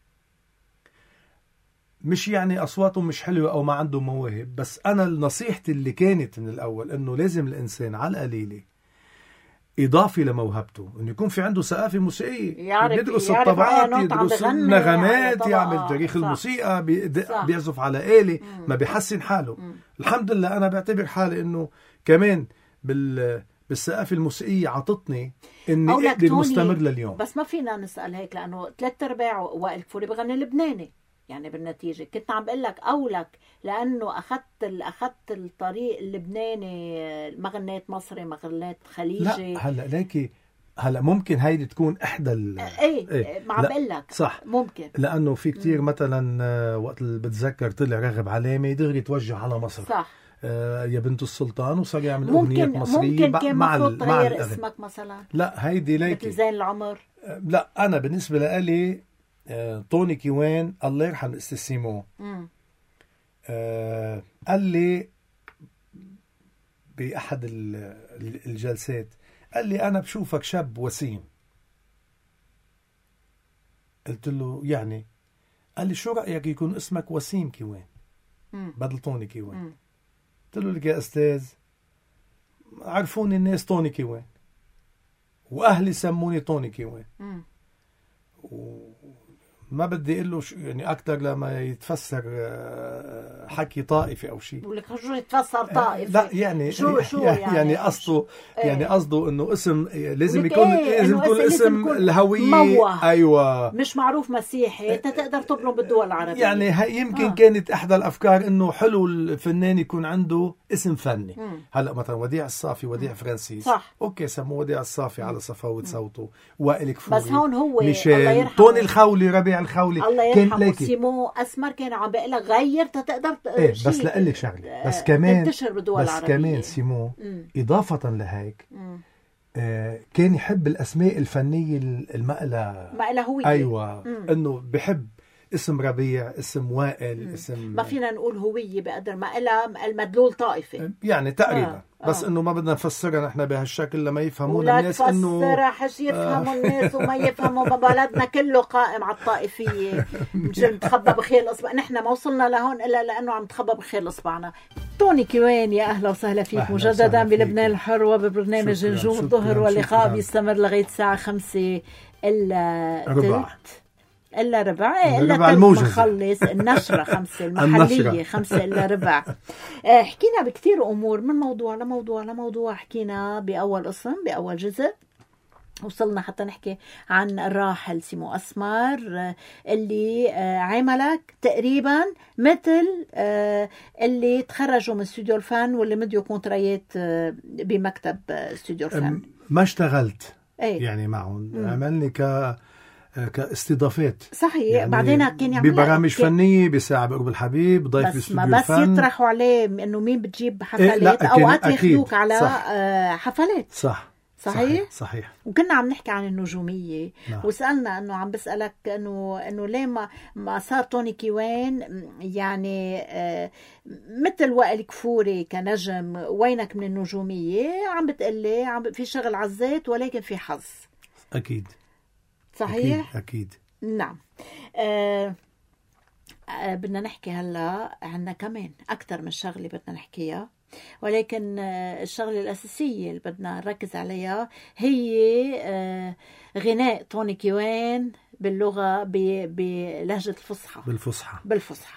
مش يعني أصواتهم مش حلوة أو ما عندهم مواهب، بس أنا نصيحتي اللي كانت من الأول إنه لازم الإنسان على القليلة إضافي لموهبته إنه يكون في عنده ثقافة موسيقية، يدرس الطبعات، يدرس النغمات، يعمل تاريخ الموسيقى، بيعزف على آلة، ما بيحسن حاله. الحمد لله أنا بعتبر حالي إنه كمان بالثقافة الموسيقية عطتني إني أقدر مستمر لليوم. بس ما فينا نسأل هيك، لأنه 3/4 وائل كفوري بغني لبناني. يعني بالنتيجة كنت عم بقول لك أولك، لأنه أخذت الطريق اللبناني، ما غنيت مصري، ما غنيت خليجي. لا هلا ليكي هلا ممكن هيدي تكون إحدى ما عم بقول لك صح، ممكن، لأنه في كتير مثلا وقت اللي بتذكر طلع راغب علامة دغري توجه على مصر، صح، يا بنت السلطان، وصار يعمل أغنيات مصرية مع تغير اسمك مثلا. لا هيدي ليكي مثل زين العمر. لا أنا بالنسبة لي توني كيوان الله يرحم أستاذ سيمون قال لي بأحد الجلسات، قال لي أنا بشوفك شاب وسيم. قلت له يعني؟ قال لي شو رأيك يكون اسمك وسيم كيوان بدل توني كيوان؟ قلت له لك يا أستاذ، عرفوني الناس توني كيوان، وأهلي سموني توني كيوان، ما بدي اقول له يعني اكثر لما يتفسر حكي طائفي او شيء. بقول لك شو يتفسر طائفي؟ لا يعني شو يعني قصده يعني قصده انه اسم لازم يكون اسم الهويه. ايوه مش معروف مسيحي انت تقدر تبرم بالدول العربيه. يعني يمكن كانت احدى الافكار انه حلو الفنان يكون عنده اسم فني. هلا مثلا وديع الصافي، وديع فرانسيس، صح. اوكي سموه وديع الصافي على صفاوة صوته. وائل كفوري، بس هون هو ميشيل، توني الخولي، ربيع الخولي، الله يرحمه، سيمو اسمر كان عم بقول لك غير تقدر بس لأقول لك شغله، بس كمان تنتشر بالدول العربيه. كمان سيمو اضافه لهيك كان يحب الاسماء الفنيه ما لها هويه. ايوه انه بحب اسم ربيع، اسم وائل، اسم ما فينا نقول هوية بقدر ما إلها المدلول طائفة يعني تقريبا. بس انه ما بدنا نفسرها نحن بهالشكل لما يفهمون ولا الناس انه تفسرها حش يفهموا الناس وما يفهموا. بلدنا كله قائم على الطائفية. مش نتخبى بخيل اصبع، نحن ما وصلنا لهون الا لانه عم نتخبى بخيل اصبعنا. توني كيوان، يا اهلا وسهلا فيك أهلا مجددا وسهلا بلبنان فيك. الحر وببرنامج نجوم الظهر، واللقاء بيستمر لغاية الساعة 5 إلا ربع إلا نخلص النشرة 5 المحلية 5 إلا ربع. حكينا بكتير أمور من موضوع لموضوع. حكينا بأول قسم بأول جزء، وصلنا حتى نحكي عن الراحل سيمو أسمر اللي عملك تقريبا مثل اللي تخرجوا من استوديو الفن واللي مديوا كونترايات بمكتب استوديو الفن. ما اشتغلت يعني معهم، عملني كاستضافات. صحيح يعني بعدين كان يعمل ببرامج فنية بساعة بقرب الحبيب ضيف باستوديو الفن. بس يطرحوا عليه انه مين بتجيب حفلات، اوقات ياخذوك على حفلات. صحيح. وكنا عم نحكي عن النجومية. وسألنا انه عم بسألك انه ليه ما صار توني كيوان يعني مثل وائل كفوري كنجم، وينك من النجومية؟ عم بتقلي في شغل عزات ولكن في حظ. اكيد صحيح أكيد. نعم. بدنا نحكي هلا عنا كمان أكتر من شغلة بدنا نحكيها، ولكن الشغلة الأساسية اللي بدنا نركز عليها هي غناء توني كيوان باللغة بلهجة الفصحى. بالفصحى.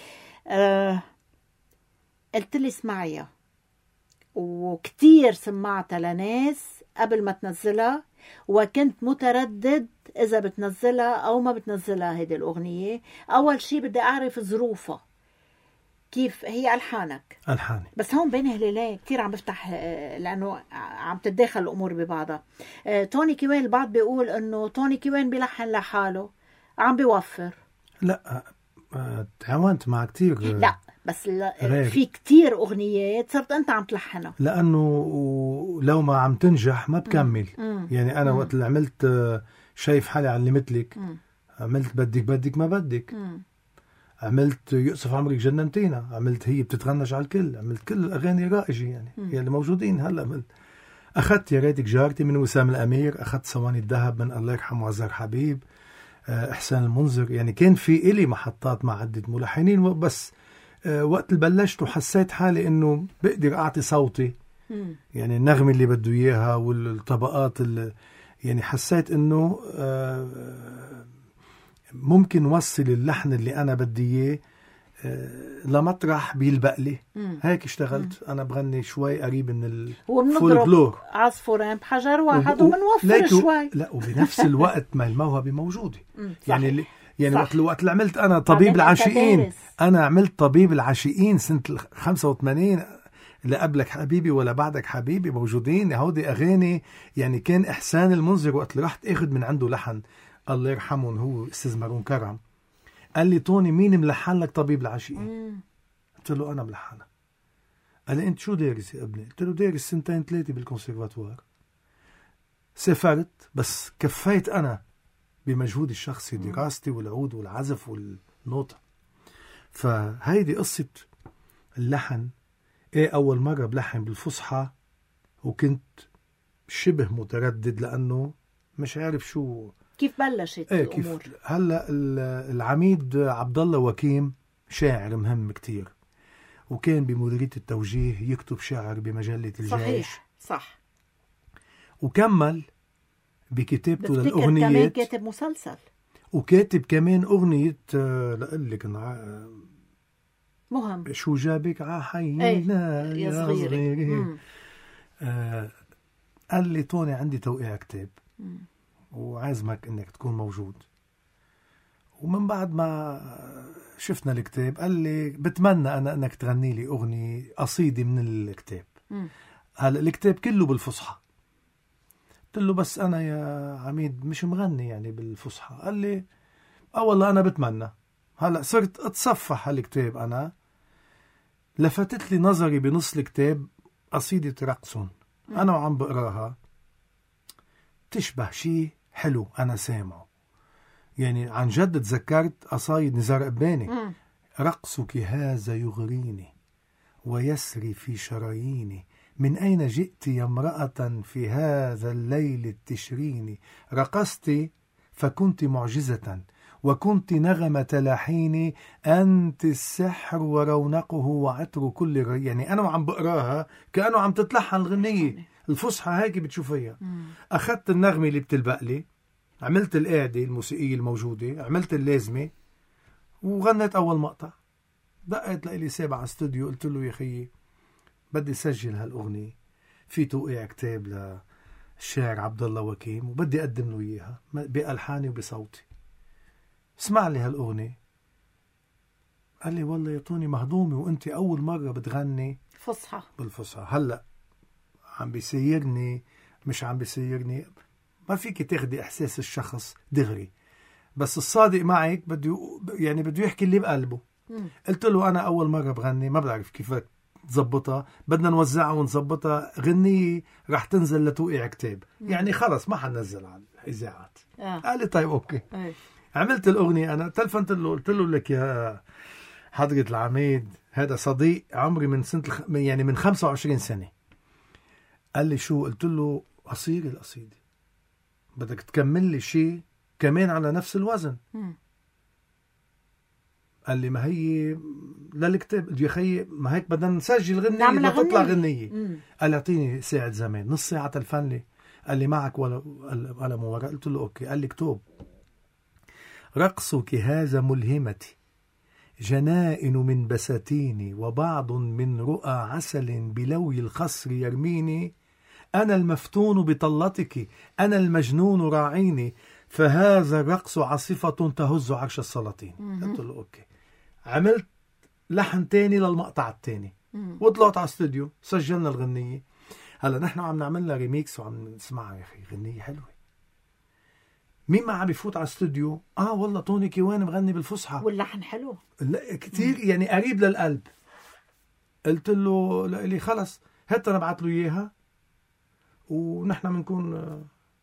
قلت لي اسمعيها، وكتير سمعتها لناس قبل ما تنزلها، وكنت متردد إذا بتنزلها أو ما بتنزلها. هيدي الأغنية أول شيء بدي أعرف ظروفها كيف هي. ألحاني بس هون بين هلالين كتير عم بفتح لأنه عم تتداخل الأمور ببعضها. توني كيوان البعض بيقول أنه توني كيوان بيلحن لحاله، عم بيوفر. لا تعاونت مع كتير. لا بس في كتير أغنيات صرت أنت عم تلحنها، لأنه لو ما عم تنجح ما بكمل. يعني أنا وقت اللي عملت شايف حالي علمتلك، عملت بدك ما بدك، عملت يؤسف عمرك جننتينا، عملت هي بتتغنج على الكل، عملت كل الأغاني رائجة يعني اللي موجودين هلأ. أخذت يا ريتك جارتي من وسام الأمير، أخذت صواني الذهب من الله يرحمه عزار حبيب، إحسان المنذر. يعني كان في إلي محطات مع عدة ملحنين، بس وقت اللي بلشت وحسيت حالي إنه بقدر أعطي صوتي، يعني النغمة اللي بده إياها والطبقات يعني حسيت إنه ممكن وصل اللحن اللي أنا بدي إياه لمطرح بيلبق لي. هيك اشتغلت. أنا بغني شوي قريب من الفولكلور، عصفورين بحجر واحد ومنوفر شوي. لا وبنفس الوقت ما الموهبة موجودة. يعني وقت اللي عملت أنا طبيب العاشقين، أنا عملت طبيب العاشقين سنة 85، لا قبلك حبيبي ولا بعدك حبيبي موجودين. هودي أغاني يعني كان إحسان المنذر وقت اللي رحت أخذ من عنده لحن الله يرحمه هو أستاذ مارون كرم، قال لي توني مين ملحن لك طبيب العاشقين؟ قلت له أنا ملحنها. قال لي أنت شو دارس يا ابني؟ قلت له دارس 2-3 بالكونسيرفاتوار. سافرت بس كفيت أنا بمجهودي الشخصي دراستي والعود والعزف والنوتة. فهيدي قصة اللحن. أول مرة بلحن بالفصحى وكنت شبه متردد لأنه مش عارف شو كيف بلشت الأمور. هلا العميد عبد الله وكيم شاعر مهم كتير، وكان بمديرية التوجيه يكتب شعر بمجلة الجيش. صح. وكمل بكتابته للأغنيات. كمان كاتب مسلسل وكاتب كمان أغنية لقلك مهم شو جابك عحينا يا صغيري. قال لي توني عندي توقيع كتاب وعازمك انك تكون موجود. ومن بعد ما شفنا الكتاب قال لي بتمنى انا انك تغني لي اغنية قصيدة من الكتاب. هلا الكتاب كله بالفصحى. قلت له بس انا يا عميد مش مغني يعني بالفصحى. قال لي والله انا بتمنى. هلا صرت اتصفح هالكتاب. انا لفتت لي نظري بنص الكتاب قصيدة رقصون. انا وعم بقراها تشبه شيء حلو أنا سامعه، يعني عن جد تذكرت قصايد نزار قباني. رقصك هذا يغريني ويسري في شراييني، من أين جئت يا امرأة في هذا الليل تشريني؟ رقصت فكنت معجزة وكنت نغمة لحيني، أنت السحر ورونقه وعطر كل يعني أنا وعم بقراها كأنه عم تتلحن الغنية الفصحى هيك بتشوفيها. أخذت النغمة اللي بتلبق لي، عملت القاعدة الموسيقية الموجودة، عملت اللازمة وغنيت أول مقطع. دقت لإلي سابع على استوديو، قلت له يا خيي بدي سجل هالأغنية، في توقيع كتاب للشاعر عبد الله وكيم وبدي أقدم له إياها بألحاني وبصوتي، اسمع لي هالأغنية. قال لي والله يا طوني مهضومة وانت أول مرة بتغني فصحى بالفصحى. هلأ عم بيسيرني مش عم بيسيرني، ما فيك تاخدي إحساس الشخص دغري، بس الصادق معك بده يحكي اللي بقلبه. قلت له أنا أول مرة بغني، ما بعرف كيف تزبطها، بدنا نوزعها ونزبطها غنية رح تنزل لتوقيع كتاب، يعني خلص ما حننزل على الإذاعات. قال لي طيب أوكي. عملت الأغنية أنا، تلفنت له قلت له لك يا حضرة العميد هذا صديق عمري من سنة يعني من 25 سنة. قال لي شو؟ قلت له قصيرة القصيدة، بدك تكمل لي شيء كمان على نفس الوزن. قال لي ما هي للكتاب يا خيي، ما هيك بدنا نسجل غنية لتطلع غنية. قال لي اعطيني ساعة زمان، نص ساعة تلفن لي. قال لي معك ولا قلم وورق؟ قلت له اوكي. قال لي اكتب رقصك هذا ملهمتي، جنائن من بساتيني وبعض من رؤى عسل بلوي الخصر يرميني، أنا المفتون بطلتك أنا المجنون راعيني، فهذا الرقص عاصفة تهز عرش السلاطين. قلت له أوكي. عملت لحن تاني للمقطع التاني وطلعت على استوديو سجلنا الغنية. هلا نحن عم نعمل لها ريميكس وعم نسمعها. يا أخي غنية حلوة. مين ما عم يفوت على استوديو والله طوني كيوان مغني بالفصحى واللحن حلو. لا كتير يعني قريب للقلب. قلت له لي خلص هات نبعت له إياها ونحن بنكون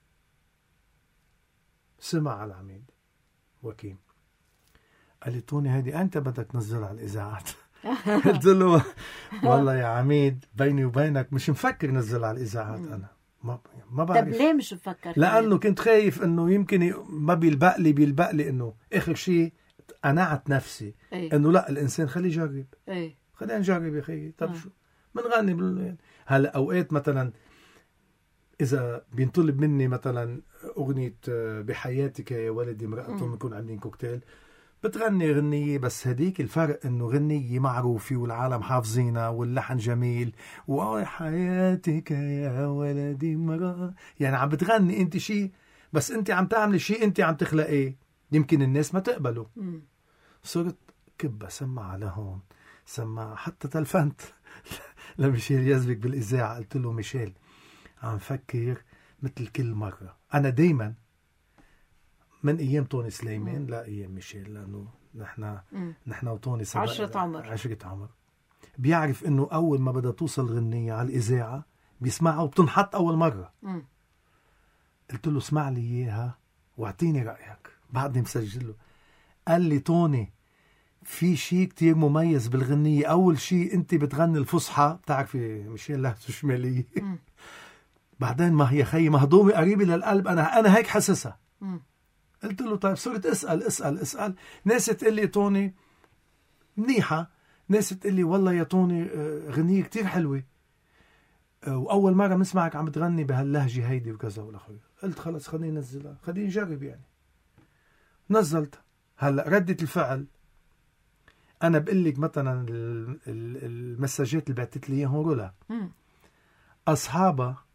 سمع على العميد وكيم. قال لي طوني هيدي أنت بدك تنزلها على الإذاعات. قلت له والله يا عميد بيني وبينك مش مفكر نزلها على الإذاعات. أنا ما بعرف. طب ليه مش مفكر؟ لأنه كنت خايف إنه يمكن ما بيلبق لي إنه آخر شيء قنعت نفسي إنه لا الإنسان خليه يجرب. خلينا نجرب يا أخي. طب شو منغني هلا أوقات مثلا إذا بينطلب مني مثلا أغنية بحياتك يا ولدي امرأة بنكون عاملين كوكتيل بتغني غنية، بس هديك الفرق إنه غنية معروفة والعالم حافظينها واللحن جميل وحياتك يا ولدي امرأة، يعني عم بتغني أنت شيء بس أنت عم تعمل شيء أنت عم تخلقيه يمكن الناس ما تقبله. صرت كبة سمع لهون سمع حتى تلفنت لميشيل يزبك بالإذاعة. قلت له ميشيل عم فكر مثل كل مرة، أنا دايما من أيام طوني سليمان لا أيام ميشيل، لأنه نحن وطوني عشرة عمر بيعرف إنه أول ما بدها توصل غنية على الإذاعة بيسمعها وبتنحط أول مرة. قلت له اسمع لي إياها واعطيني رأيك بعدني مسجله. قال لي طوني في شيء كتير مميز بالغنية، أول شيء أنت بتغني الفصحى، بتعرفي ميشيل لهجته شمالية بعدين ما هي خي مهضومة قريبة للقلب، أنا هيك حسسها. قلت له طيب صرت أسأل ناس تقول لي طوني منيحة، ناس تقول لي والله يا طوني غنية كتير حلوة وأول مرة بنسمعك عم بتغني بهاللهجة هيدي وكذا والآخر. قلت خلص خليني ننزلها، خليني نجرب يعني. نزلت. هلا ردة الفعل أنا بقول لك مثلا المساجات اللي بعتت لي إياهم رولا أصحابها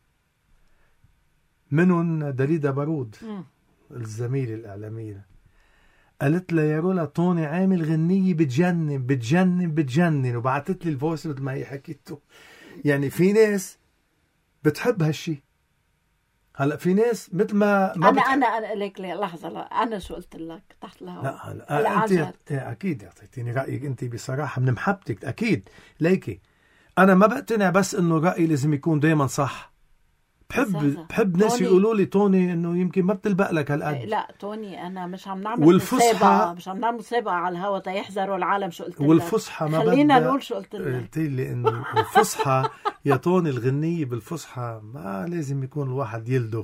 منهم دليدا بارود الزميلة الإعلامية، قالت لها يا رولا طوني عامل غنية بتجنن وبعتت لي الفويس مثل ما هي حكيته. يعني في ناس بتحب هالشي. هلا في ناس مثل ما انا لك لحظه انا شو قلت لك تحت الهواء؟ لا انت اكيد اعطيتيني رايك انت بصراحه من محبتك اكيد ليكي. انا ما بقتنع بس انه رايي لازم يكون دائما صح، بحب ناس يقولوا لي توني انه يمكن ما بتلبق لك هالقد. لا توني انا مش عم نعمل والفصحى مش عم نعمل مسابقه على الهوا تيحذروا العالم. شو قلت لك؟ والفصحى ما خلينا نقول شو قلت لك. قلت لي انه الفصحى يا توني الغنية بالفصحى ما لازم يكون الواحد يلدغ.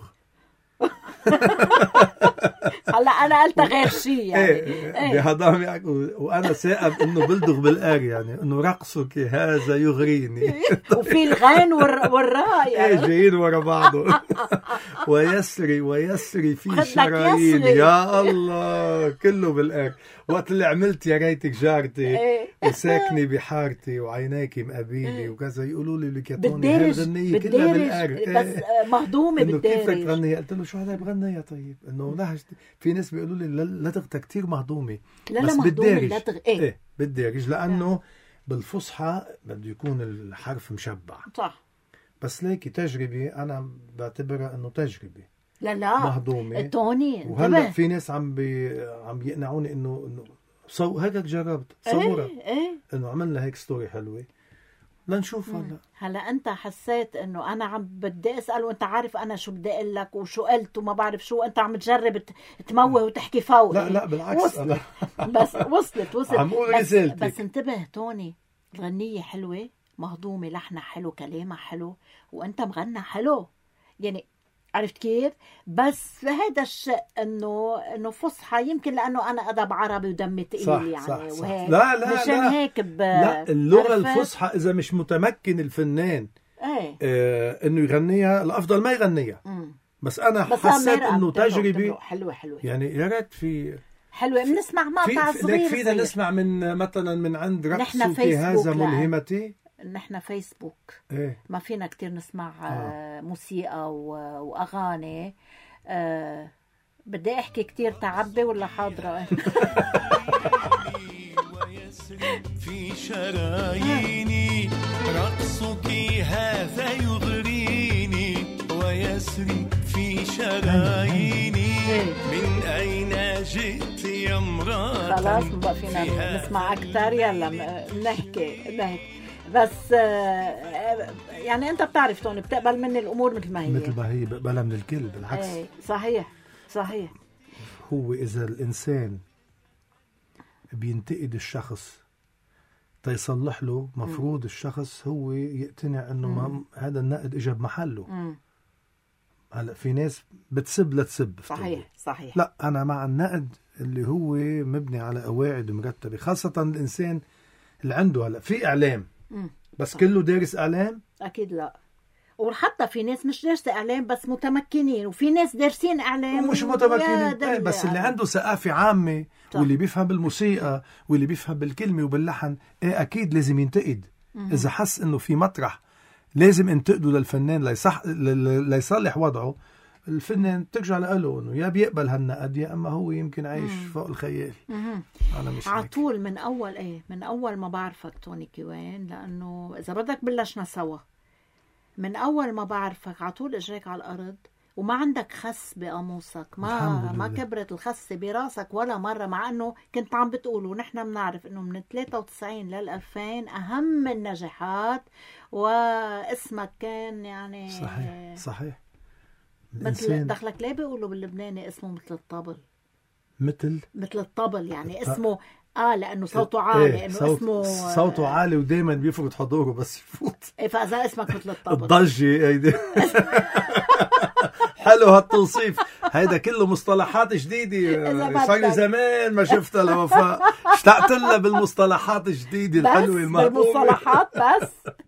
هلا انا قلت غير شيء يعني بهضام وانا ثاقب انه بلدغ بالآر يعني انه رقصك هذا يغريني. وفي الغين والراء يعني جايين ورا بعضه. ويسري في شرايين يا الله كله بالآر. وقت اللي عملت يا ريتك جارتي وساكني بحارتي وعيناكي مقابيلي وكذا يقولوا لي لك يا توني هالغنية كلها بالآر بس مهضومة بالدارج. كيف بدك تغنيها؟ قلت له شو هذا بغنيها طيب انه لا. في ناس بيقولوا لي لدغتها كتير مهضومة. بس بالدارج بالدارج لانه بالفصحى بده يكون الحرف مشبع صح. بس ليكي تجربة انا بعتبرها انه تجربة لا مهضومة توني. وهلا في ناس عم يقنعوني انه هيك جربت صورة انه عملنا هيك ستوري حلوة لنشوف. هلا انت حسيت انه انا عم بدي اسال وانت عارف انا شو بدي اقول لك وشو قلت وما بعرف شو. انت عم تجرب تموه وتحكي فوق. لا بالعكس أنا بس وصلت عم قول رسالتك. بس انتبه توني الغنية حلوة مهضومة لحنها حلو كلامها حلو وانت مغنى حلو يعني عرفت كيف. بس لهذا الشيء انه فصحى يمكن لانه انا ادب عربي ودمي تقيل يعني صح. وهيك لا مشان هيك لا اللغة الفصحى اذا مش متمكن الفنان انه يغنيها الافضل ما يغنيها. بس انا حسيت انه تجربة حلوة يعني يا ريت في حلوة بنسمع مقطع صغير. فينا نسمع من مثلا من عند رقصك هذا ملهمتي. نحن فيسبوك ما فينا كتير نسمع موسيقى واغاني. بدي احكي كتير تعبي ولا حاضرة؟ في شراييني رقصك هذا يغريني ويسري في شراييني. من أين جئت يا امرأة؟ خلاص ما فينا نسمع أكتر. يلا نحكي بس يعني أنت بتعرف توني بتقبل مني الأمور مثل ما هي بقبلها من الكل بالعكس. صحيح. هو إذا الإنسان بينتقد الشخص تيصلح له مفروض الشخص هو يقتنع انه هذا النقد اجى بمحله. هلا في ناس بتسب لتسب. صحيح. لا انا مع النقد اللي هو مبني على قواعد مرتبه خاصه الانسان اللي عنده هلا في اعلام بس صح. كله دارس اعلام اكيد لا. وحتى في ناس مش دارسة إعلام بس متمكنين وفي ناس دارسين إعلام ومش متمكنين بس اللي عنده ثقافة عامة صح. واللي بيفهم بالموسيقى واللي بيفهم بالكلمة وباللحن أكيد لازم ينتقد. إذا حس إنه في مطرح لازم انتقده للفنان ليصلح وضعه الفنان ترجع له إنه يا بيقبل هالنقد يا أما هو يمكن عايش فوق الخيال. أنا مش عطول من أول ما بعرفك توني كيوان لأنه إذا بدك بلشنا سوا من أول ما بعرفك عطول إجريك على الأرض وما عندك خس بقاموسك ما كبرت الخسة براسك ولا مرة مع أنه كنت عم بتقول ونحن بنعرف أنه من 93 لل2000 أهم النجاحات واسمك كان يعني صحيح. مثل دخلك ليه بيقولوا باللبناني اسمه مثل الطبل مثل الطبل يعني اسمه لأنه صوته عالي لأنه اسمه صوته عالي ودايما بيفرض حضوره بس يفوت فإذا اسمك مثل الطبل الضجة هيدي حلو هالتوصيف. هيدا كله مصطلحات جديدة صار لي زمان ما شفتها لوفاء اشتقت لها بالمصطلحات الجديدة الحلوة المهضومة بالمصطلحات بس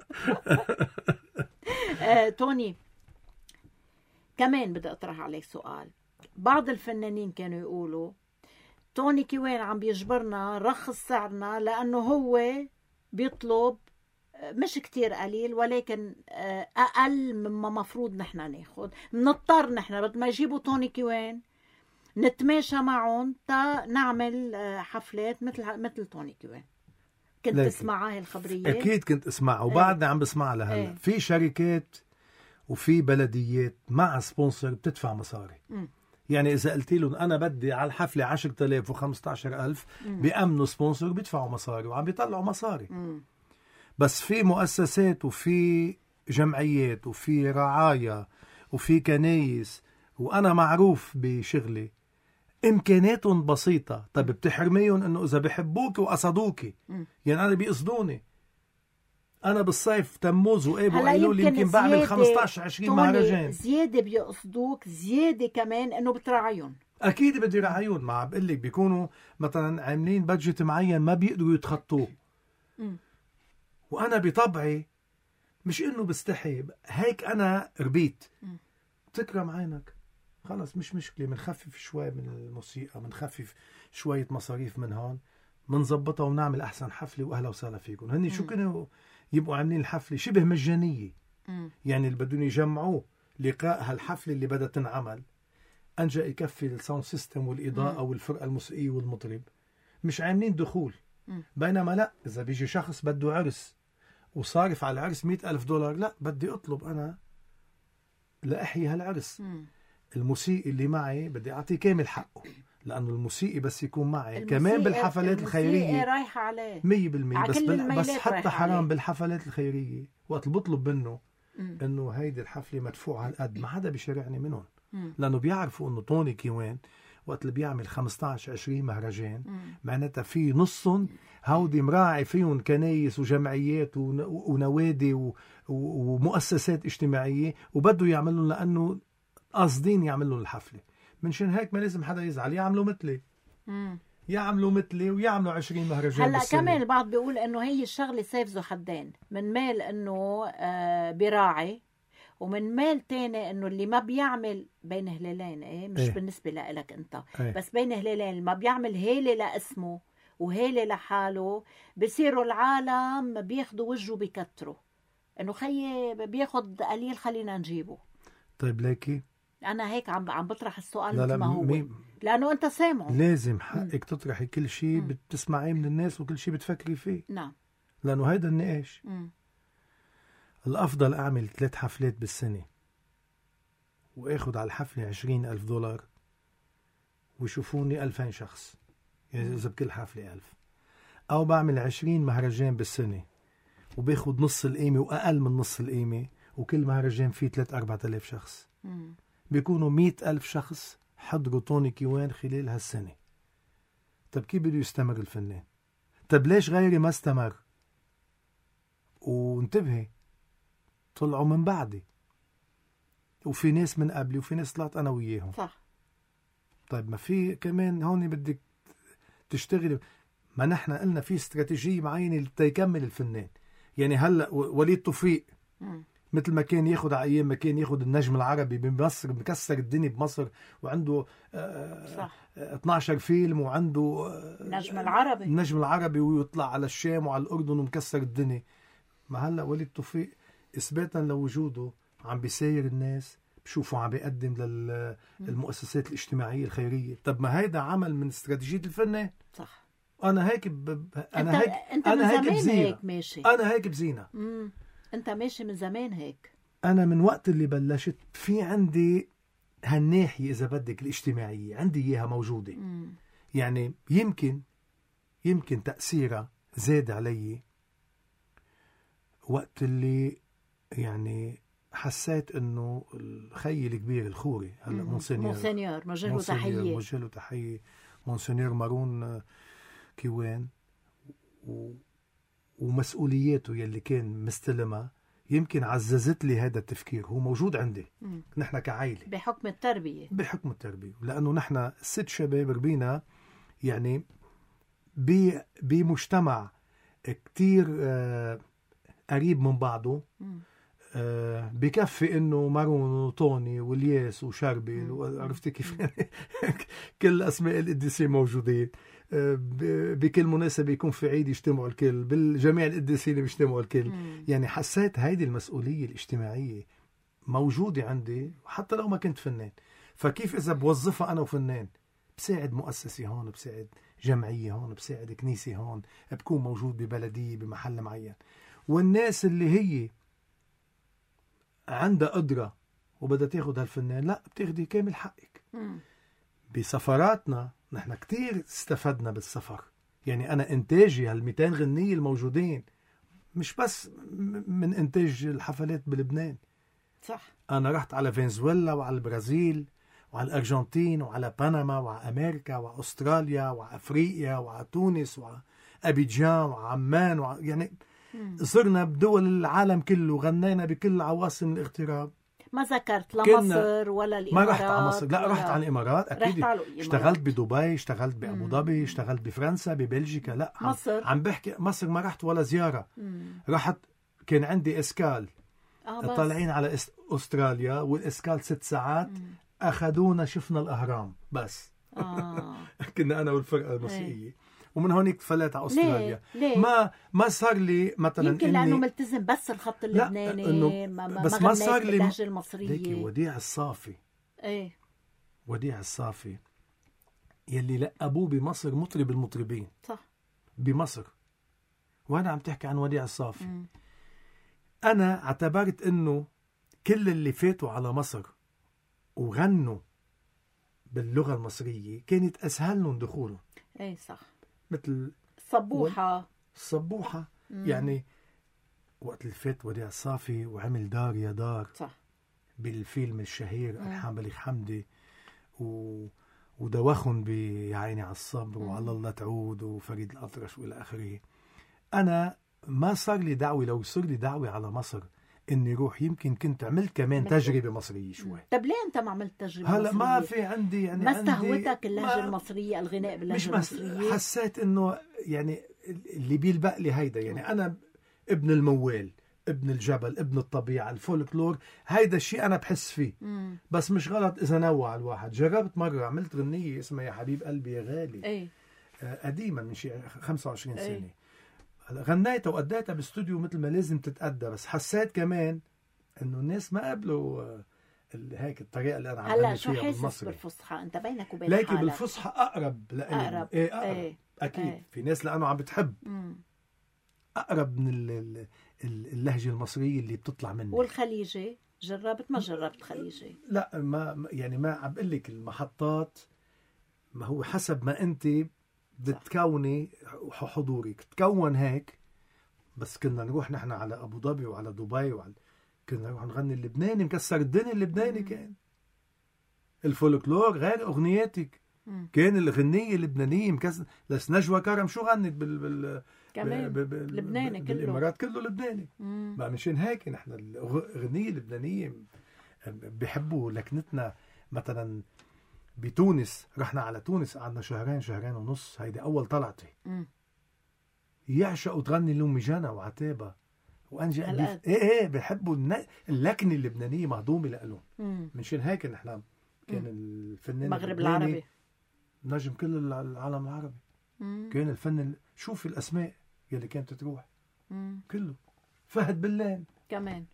توني كمان بدي أطرح عليك سؤال. بعض الفنانين كانوا يقولوا توني كيوان عم بيجبرنا رخص سعرنا لأنه هو بيطلب مش كتير قليل ولكن أقل مما مفروض نحن ناخد. نضطر نحن بدل ما يجيبوا توني كيوان نتماشى معهم تا نعمل حفلات مثل توني كيوان. كنت تسمع هاي الخبرية؟ أكيد كنت أسمعها وبعدنا عم بسمعها لهلا. في شركات وفي بلديات مع سبونسر بتدفع مصاري. يعني إذا قلت لهم أنا بدي على الحفلة 10,000 و15,000 بيأمنوا سبونسر بيدفعوا مصاري وعم بيطلعوا مصاري. بس في مؤسسات وفي جمعيات وفي رعاية وفي كنايس وأنا معروف بشغلي إمكاناتهم بسيطة. طيب بتحرميهم إنه إذا بحبوك وقصدوك، يعني أنا بيقصدوني. أنا بالصيف تموز وقابل قالوا لي يمكن بعمل 15-20 مهرجان زيادة بيقصدوك، زيادة كمان إنه بتراعيهم. أكيد بدي راعيهم. ما بقلك بيكونوا مثلا عاملين بادجت معين ما بيقدروا يتخطوه. وأنا بطبعي مش إنه بستحي، هيك أنا ربيت. تكرم عينك خلص مش مشكلة، منخفف شوي من الموسيقى، منخفف شوية مصاريف من هون، منظبطها ونعمل أحسن حفلة وأهلا وسهلا فيكم. هني شو كانوا يبقوا عاملين الحفلة شبه مجانية. يعني اللي بدون يجمعوه لقاء هالحفلة اللي بدها تنعمل أنجا يكفي الساوند سيستم والإضاءة والفرقة الموسيقية والمطرب، مش عاملين دخول. بينما لا، إذا بيجي شخص بده عرس وصارف على العرس $100,000، لا بدي أطلب أنا لأحيي هالعرس. الموسيقي اللي معي بدي أعطيه كامل حقه، لأنه الموسيقي بس يكون معي كمان بالحفلات الخيرية رايحة عليه 100%. بس حتى حرام بالحفلات الخيرية وقت بطلب منه إنه هيدي الحفلة مدفوعة هالقد، ما حدا بيشارعني منهم، لأنه بيعرفوا إنه توني كيوان وقت اللي بيعمل 15-20 مهرجان معناتها في نصهم هودي مراعي فيهم كنايس وجمعيات ونوادي ومؤسسات اجتماعية، وبدوا يعملوا لأنه قاصدين يعملوا الحفلة. منشان هيك ما لازم حدا يزعل، يعملوا مثلي ويعملوا 20 مهرجان هلا بالسنة. كمان البعض بيقول انه هي الشغله سيف ذو حدين، من مال انه براعي، ومن مال تاني انه اللي ما بيعمل بين هلالين مش بالنسبه لك انت بس بين هلالين ما بيعمل هيله لاسمه وهيله لحاله، بصيروا العالم بياخدوا وجهه بكتروا انه خيي بياخد قليل خلينا نجيبه. طيب ليكي انا هيك عم بطرح السؤال لا ما هو لانه انت سامعه. لازم حقك تطرحي كل شيء بتسمعيه من الناس وكل شيء بتفكري فيه. نعم، لانه هيدا النقاش. الافضل اعمل 3 حفلات بالسنه واخد على الحفله $20,000 ويشوفوني 2000 شخص، يعني اذا بكل حفله 1000. او بعمل 20 مهرجان بالسنه وباخد نص القيمه واقل من نص القيمه، وكل مهرجان فيه 3-4 آلاف شخص. بيكونوا 100,000 شخص حضروا توني كيوان خلال هالسنة. طب كيف بده يستمر الفنان؟ طب ليش غيري ما استمر؟ وانتبهي، طلعوا من بعدي وفي ناس من قبلي وفي ناس طلعت أنا وياهم. صح. طيب ما في كمان هون بدك تشتغل. ما نحن قلنا في استراتيجية معينة لتكمل الفنان. يعني هلأ وليد توفيق مثل ما كان ياخد على أيام ما كان ياخد النجم العربي بمصر، مكسر الدنيا بمصر، وعنده 12 فيلم، وعنده النجم العربي ويطلع على الشام وعلى الأردن ومكسر الدنيا. ما هلأ وليد توفيق إثباتا لوجوده عم بيساير الناس، بشوفوا عم بيقدم للمؤسسات الاجتماعية الخيرية. طب ما هيدا عمل من استراتيجية الفنان. صح. أنا هيك ماشي. أنا هيك بزينة. أنت ماشي من زمان هيك. أنا من وقت اللي بلشت في عندي هالناحية إذا بدك الاجتماعية عندي إياها موجودة. يعني يمكن تأثيرها زاد علي وقت اللي يعني حسيت إنه الخي الكبير الخوري هلا مونسينيور موجه تحية مونسينيور مارون كيوان ومسؤولياته يلي كان مستلمها يمكن عززت لي هذا التفكير. هو موجود عندي. نحن كعائلة بحكم التربية لأنه نحن 6 شباب ربينا يعني بمجتمع كتير قريب من بعضه. بكفي انه مارون وطوني والياس وشربل وعرفتي كيف كل اسماء القديسين موجودين. بكل مناسبة يكون في عيد يجتمعوا الكل، بالجميع القديسين بيجتمعوا الكل. يعني حسيت هيدي المسؤولية الاجتماعية موجودة عندي حتى لو ما كنت فنان. فكيف إذا بوظفها أنا وفنان، بساعد مؤسسة هون، بساعد جمعية هون، بساعد كنيسة هون، بكون موجود ببلدية بمحل معين. والناس اللي هي عندها قدرة وبدها تاخد هالفنان، لا بتاخدي كامل حقك. بسفراتنا نحن كتير استفدنا بالسفر. يعني أنا إنتاجي هال200 غنية الموجودين مش بس من إنتاج الحفلات بلبنان. صح. أنا رحت على فنزويلا وعلى البرازيل وعلى الأرجنتين وعلى بنما وعلى أمريكا وعلى أستراليا وعلى أفريقيا وعلى تونس وعلى أبيجان وعلى عمان يعني صرنا بدول العالم كله، غنينا بكل عواصم الاغتراب. ما ذكرت لا مصر ولا الإمارات؟ ما رحت على مصر، لا رحت على الإمارات أكيد. اشتغلت بدبي، اشتغلت بأبو ظبي، اشتغلت بفرنسا، ببلجيكا. لا مصر عم بحكي مصر ما رحت ولا زيارة. رحت كان عندي إسكال طالعين على أستراليا، والإسكال 6 ساعات. أخذونا شفنا الأهرام بس. كنا أنا والفرقة الموسيقية. ومن هونيك تفلت على أستراليا. ليه؟ ما صار لي مثلا يمكن لأنه ملتزم بس الخط اللبناني، بس ما صار لي باللهجة المصرية. ليكي وديع الصافي. ايه وديع الصافي يلي لقبوه بمصر مطرب المطربين. صح. بمصر. وانا عم تحكي عن وديع الصافي. انا اعتبرت انه كل اللي فاتوا على مصر وغنوا باللغة المصرية كانت اسهل لهم دخولهم. ايه صح. مثل الصبوحة. يعني وقت اللي فات وديع الصافي وعمل دار يا دار. صح. بالفيلم الشهير ألحان بليغ حمدي ودوخن يا عيني على الصبر وعلى الله تعود وفريد الأطرش وإلى آخره. أنا ما صار لي دعوة، لو صار لي دعوة على مصر إني روح يمكن كنت عملت كمان تجربة مصرية شوي. طب ليه أنت ما عملت تجربة هلا مصرية؟ ما في عندي يعني ما استهوتك اللهجة المصرية، الغناء باللهجة المصرية؟ حسيت إنه يعني اللي بيلبق لي هيدا، يعني أنا ابن الموال، ابن الجبل، ابن الطبيعة، الفولكلور، هيدا الشيء أنا بحس فيه. بس مش غلط إذا نوع الواحد. جربت مرة عملت غنية اسمها يا حبيب قلبي يا غالي. قديما من شيء 25 سنة. غنيتها وأديتها باستوديو مثل ما لازم تتأدى، بس حسيت كمان إنه الناس ما قبلوا هيك الطريقة اللي أنا عم غني فيها بالمصري. هلا شو حاسس بالفصحى أنت بينك وبين حالك؟ حالك بالفصحى أقرب لإلي. أقرب. أكيد. في ناس لأنه عم بتحب أقرب من اللهجة المصرية اللي بتطلع مني. والخليجي جربت؟ ما جربت خليجي؟ لا ما يعني ما عم بقول لك المحطات، ما هو حسب ما أنت بتكوني حضورك تكون هيك. بس كنا نروح نحن على أبو ظبي وعلى دبي كنا نروح نغني اللبناني، مكسر الدنيا اللبناني. كان الفولكلور غير أغنياتك. كان الغنية اللبنانية مكسر. بس نجوى كرم شو غنت كمان لبناني كله، بالإمارات كله لبناني. بقى مشان هيك نحن الغنية اللبنانية بيحبوا لكنتنا. مثلا بتونس رحنا على تونس، قعدنا شهرين ونص. هيدي أول طلعتي. يعشقوا تغني لأمي جنى وعتابة وأنجي أليف. إيه بيحبوا اللكنة اللبنانية مهضومة لهم. مشان هيك نحن كان الفنان المغرب العربي نجم كل العالم العربي. كان الفن شوفي الأسماء يلي كانت تروح كله. فهد بلان كمان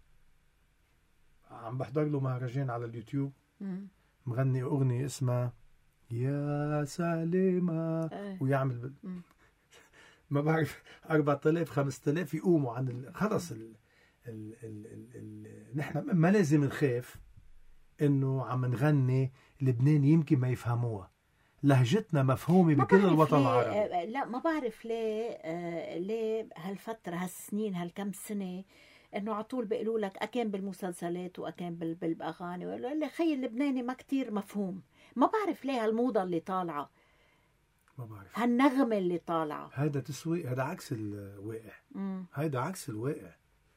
عم بحضر له مهرجان على اليوتيوب. مغني أغنية اسمها يا سليمة. ويعمل ما بعرف 4000 5000 يقوموا عن خلص نحن ما لازم نخاف انه عم نغني لبناني يمكن ما يفهموها. لهجتنا مفهومة بكل الوطن العربي. لا ما بعرف ليه هالفترة هالسنين هالكم سنة انه عطول بيقولوا لك اكان بالمسلسلات واكان بالاغاني اللي خي اللبناني ما كتير مفهوم. ما بعرف ليه هالموضة اللي طالعة، ما بعرف هالنغمة اللي طالعة. هذا تسويق، هذا عكس الواقع. هذا عكس الواقع.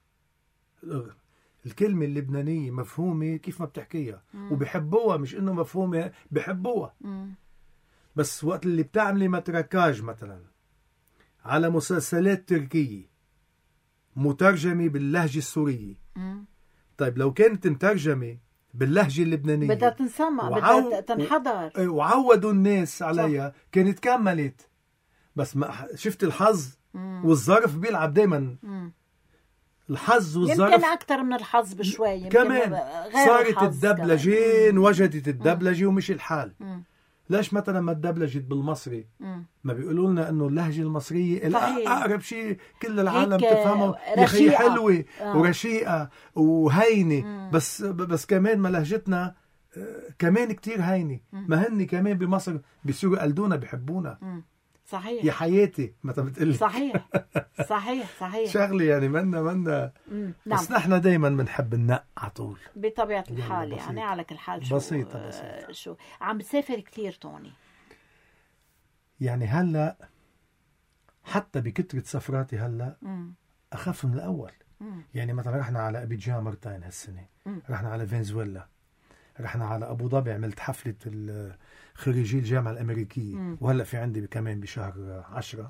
الكلمة اللبنانية مفهومة كيف ما بتحكيها وبحبوها، مش انه مفهومة بحبوها. بس وقت اللي بتعملي متركاج مثلا على مسلسلات تركية مترجمة باللهجة السورية. طيب لو كانت مترجمة باللهجة اللبنانية بدها تنسمع، بدها تنحضر وعودوا الناس عليها كانت كملت. بس ما شفت الحظ والظرف بيلعب دايما. الحظ والظرف يمكن أكتر من الحظ بشوي كمان. صارت الدبلجين وجدت الدبلجة ومش الحال. ليش مثلا ما تدبلجت بالمصري؟ ما بيقولوا لنا انه اللهجة المصرية اقرب شيء كل العالم تفهمه. يا اخي حلوة ورشيقة وهينة. بس كمان ما لهجتنا كمان كتير هينة. ما هن كمان بمصر بيصيروا قلدونا بيحبونا. صحيح يا حياتي متى بتقلي صحيح صحيح شغلة يعني منا نعم. بس نحن دايما بنحب النق على طول بطبيعة الحال بسيطة. يعني على كل حال شو بسيطة. شو عم بتسافر كتير توني؟ يعني هلا حتى بكترة سفراتي هلا أخف من الأول. يعني مثلا رحنا على أبيجان مرتين هالسنة، رحنا على فنزويلا، رحنا على أبو ظبي، عملت حفلة خريجي الجامعة الأمريكية، وهلا في عندي كمان بشهر 10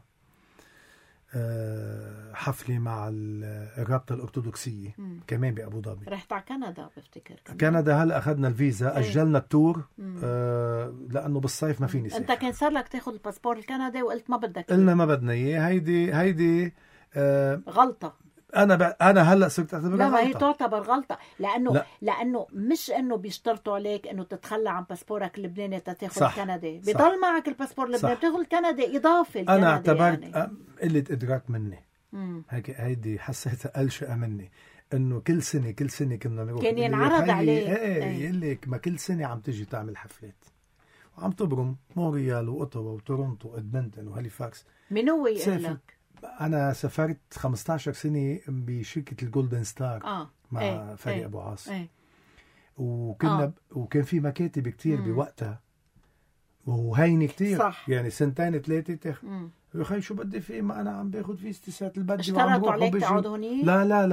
حفلة مع الرابطة الأرثوذكسية كمان بأبو ظبي. رحت على كندا بفتكر كندا هلا أخذنا الفيزا، أجلنا التور لأنه بالصيف ما فيني أنت كان صار لك تاخذ الباسبور الكندي وقلت ما بدك؟ قلنا ما بدنا إياه. هيدي غلطة. أنا هلا صرت أعتبرها لا، ما هي غلطة. تعتبر غلطة لأنه مش إنه بيشترطوا عليك إنه تتخلى عن باسبورك اللبناني تاخذ الكندي، بيضل معك الباسبور اللبناني بتاخذ الكندي إضافة. أنا اعتبرت قلة إدراك مني هيك، هيدي حسيتها ألشقة مني، إنه كل سنة كنا نروح، كان ينعرض عليه يقول لك ما كل سنة عم تجي تعمل حفلات وعم تبرم مونريال وأوتاوا وتورونتو وإدمنتون وهاليفاكس. من هو يقول لك؟ أنا سافرت 15 سنة بشركة الجولدن ستار مع فريق أبو عاصم، وكنا وكان في مكاتب كتير بوقتها وهيني كتير صح. يعني 2-3 تاخد يا خي شو بدي فيه، ما أنا عم باخد فيستيسات البدي اشترطوا عليك تقعد هوني؟ لا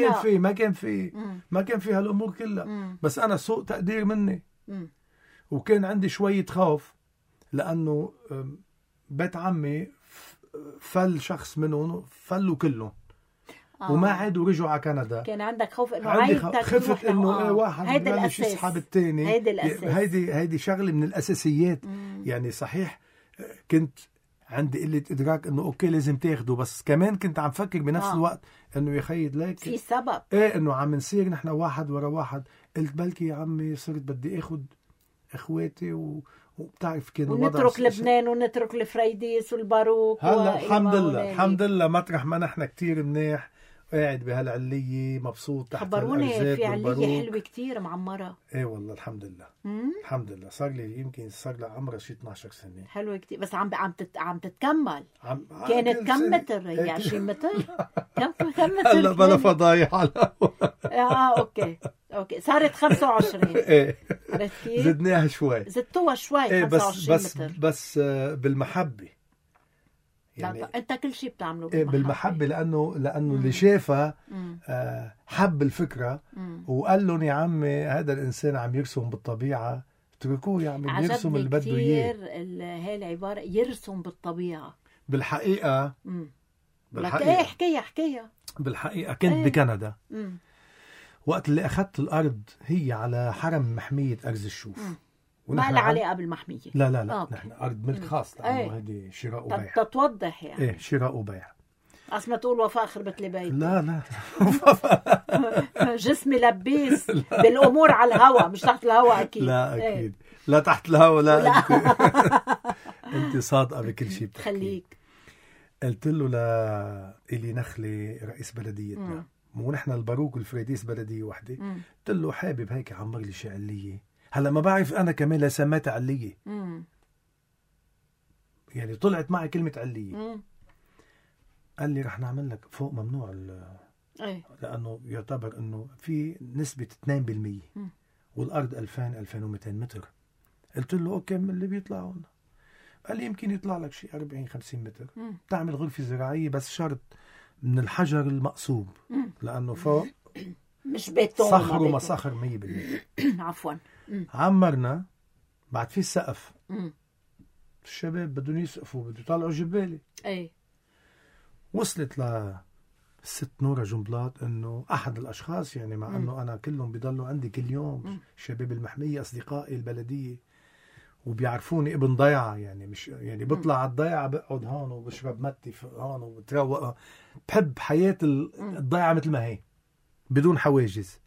ما كان في هالأمور كلها. بس أنا سوء تقدير مني وكان عندي شوية خوف، لأنه بيت عمي فل شخص منهم، فلوا كلهم وما عادوا رجعوا على كندا. كان عندك خوف انه عايزتك خفت انه واحد ببلش يسحب يسحب الثاني. هيدي شغله من الاساسيات. يعني صحيح كنت عندي قله ادراك انه اوكي لازم تاخده، بس كمان كنت عم فكر بنفس الوقت انه يا خيي ليك في سبب انه عم نصير نحن واحد ورا واحد. قلت بلكي يا عمي صرت بدي اخذ اخواتي وبتعرف كان ونترك لبنان ونترك الفريديس والباروك. هلا الحمد لله مطرح ما نحن كتير منيح، قاعد بهالعلية مبسوط تحت خبروني في علية حلوة كتير معمرة. ايه والله الحمد لله. الحمد لله صار لي يمكن صار لي عمرها شي 12 سنة. حلوة كتير، بس عم تتكمل. كانت كم متر هي؟ 20 متر؟ كم متر؟ هلا بلا فضايح على اوكي صارت 25. ايه عرفت كيف؟ زدناها شوي، زدتوها شوي. ايه 25 متر بس بالمحبة. يعني انت كل شيء بتعمله بالمحبة لانه اللي شافها حب الفكرة وقال لهم يا عمي هذا الانسان عم يرسم بالطبيعة، اتركوه يا عمي يرسم اللي بده اياه. هاي العبارة يرسم بالطبيعة. بالحقيقة حكيها بالحقيقة كنت بكندا وقت اللي اخذت الارض هي على حرم محمية ارز الشوف. ما لها علاقة بالمحمية. لا نحن أرض ملك خاص، لأنه هذه شراء وبيع. تتوضح يعني. إيه شراء وبيع. أصلا تقول وفاء خربت لي بيت. لا جسمي لبيس بالأمور على الهواء، مش تحت الهواء أكيد. لا أكيد لا تحت الهواء. لا. أنت صادقة بكل شيء بتحكي. خليك. قلت له إلي نخلي رئيس بلديتنا ونحن الباروك والفريديس بلدية واحدة. قلت له حابب هيك عمر لي شي علية. هلا ما بعرف أنا كمان لا سميتها علية. يعني طلعت معي كلمة علية. قال لي رح نعمل لك فوق ممنوع لأنه يعتبر أنه في نسبة 2% والأرض 2200 متر. قلت له أوكي من اللي بيطلعوا. قال لي يمكن يطلع لك شيء 40-50 متر. تعمل غرفة زراعية بس شرط من الحجر المقصوب لأنه فوق مش بيتون صخر وما صخر 100%. عفوا. عمرنا بعد في السقف. الشباب بدهم يسقفوا بدهم يطلعوا جبالي. وصلت للست نورة جنبلاط انه احد الاشخاص يعني مع انه انا كلهم بيضلوا عندي كل يوم شباب المحمية اصدقائي البلدية وبيعرفوني ابن ضيعة، يعني مش يعني بطلع على الضيعة بقعد هون وبشرب متي هون وبتروق، بحب حياة الضيعة مثل ما هي بدون حواجز.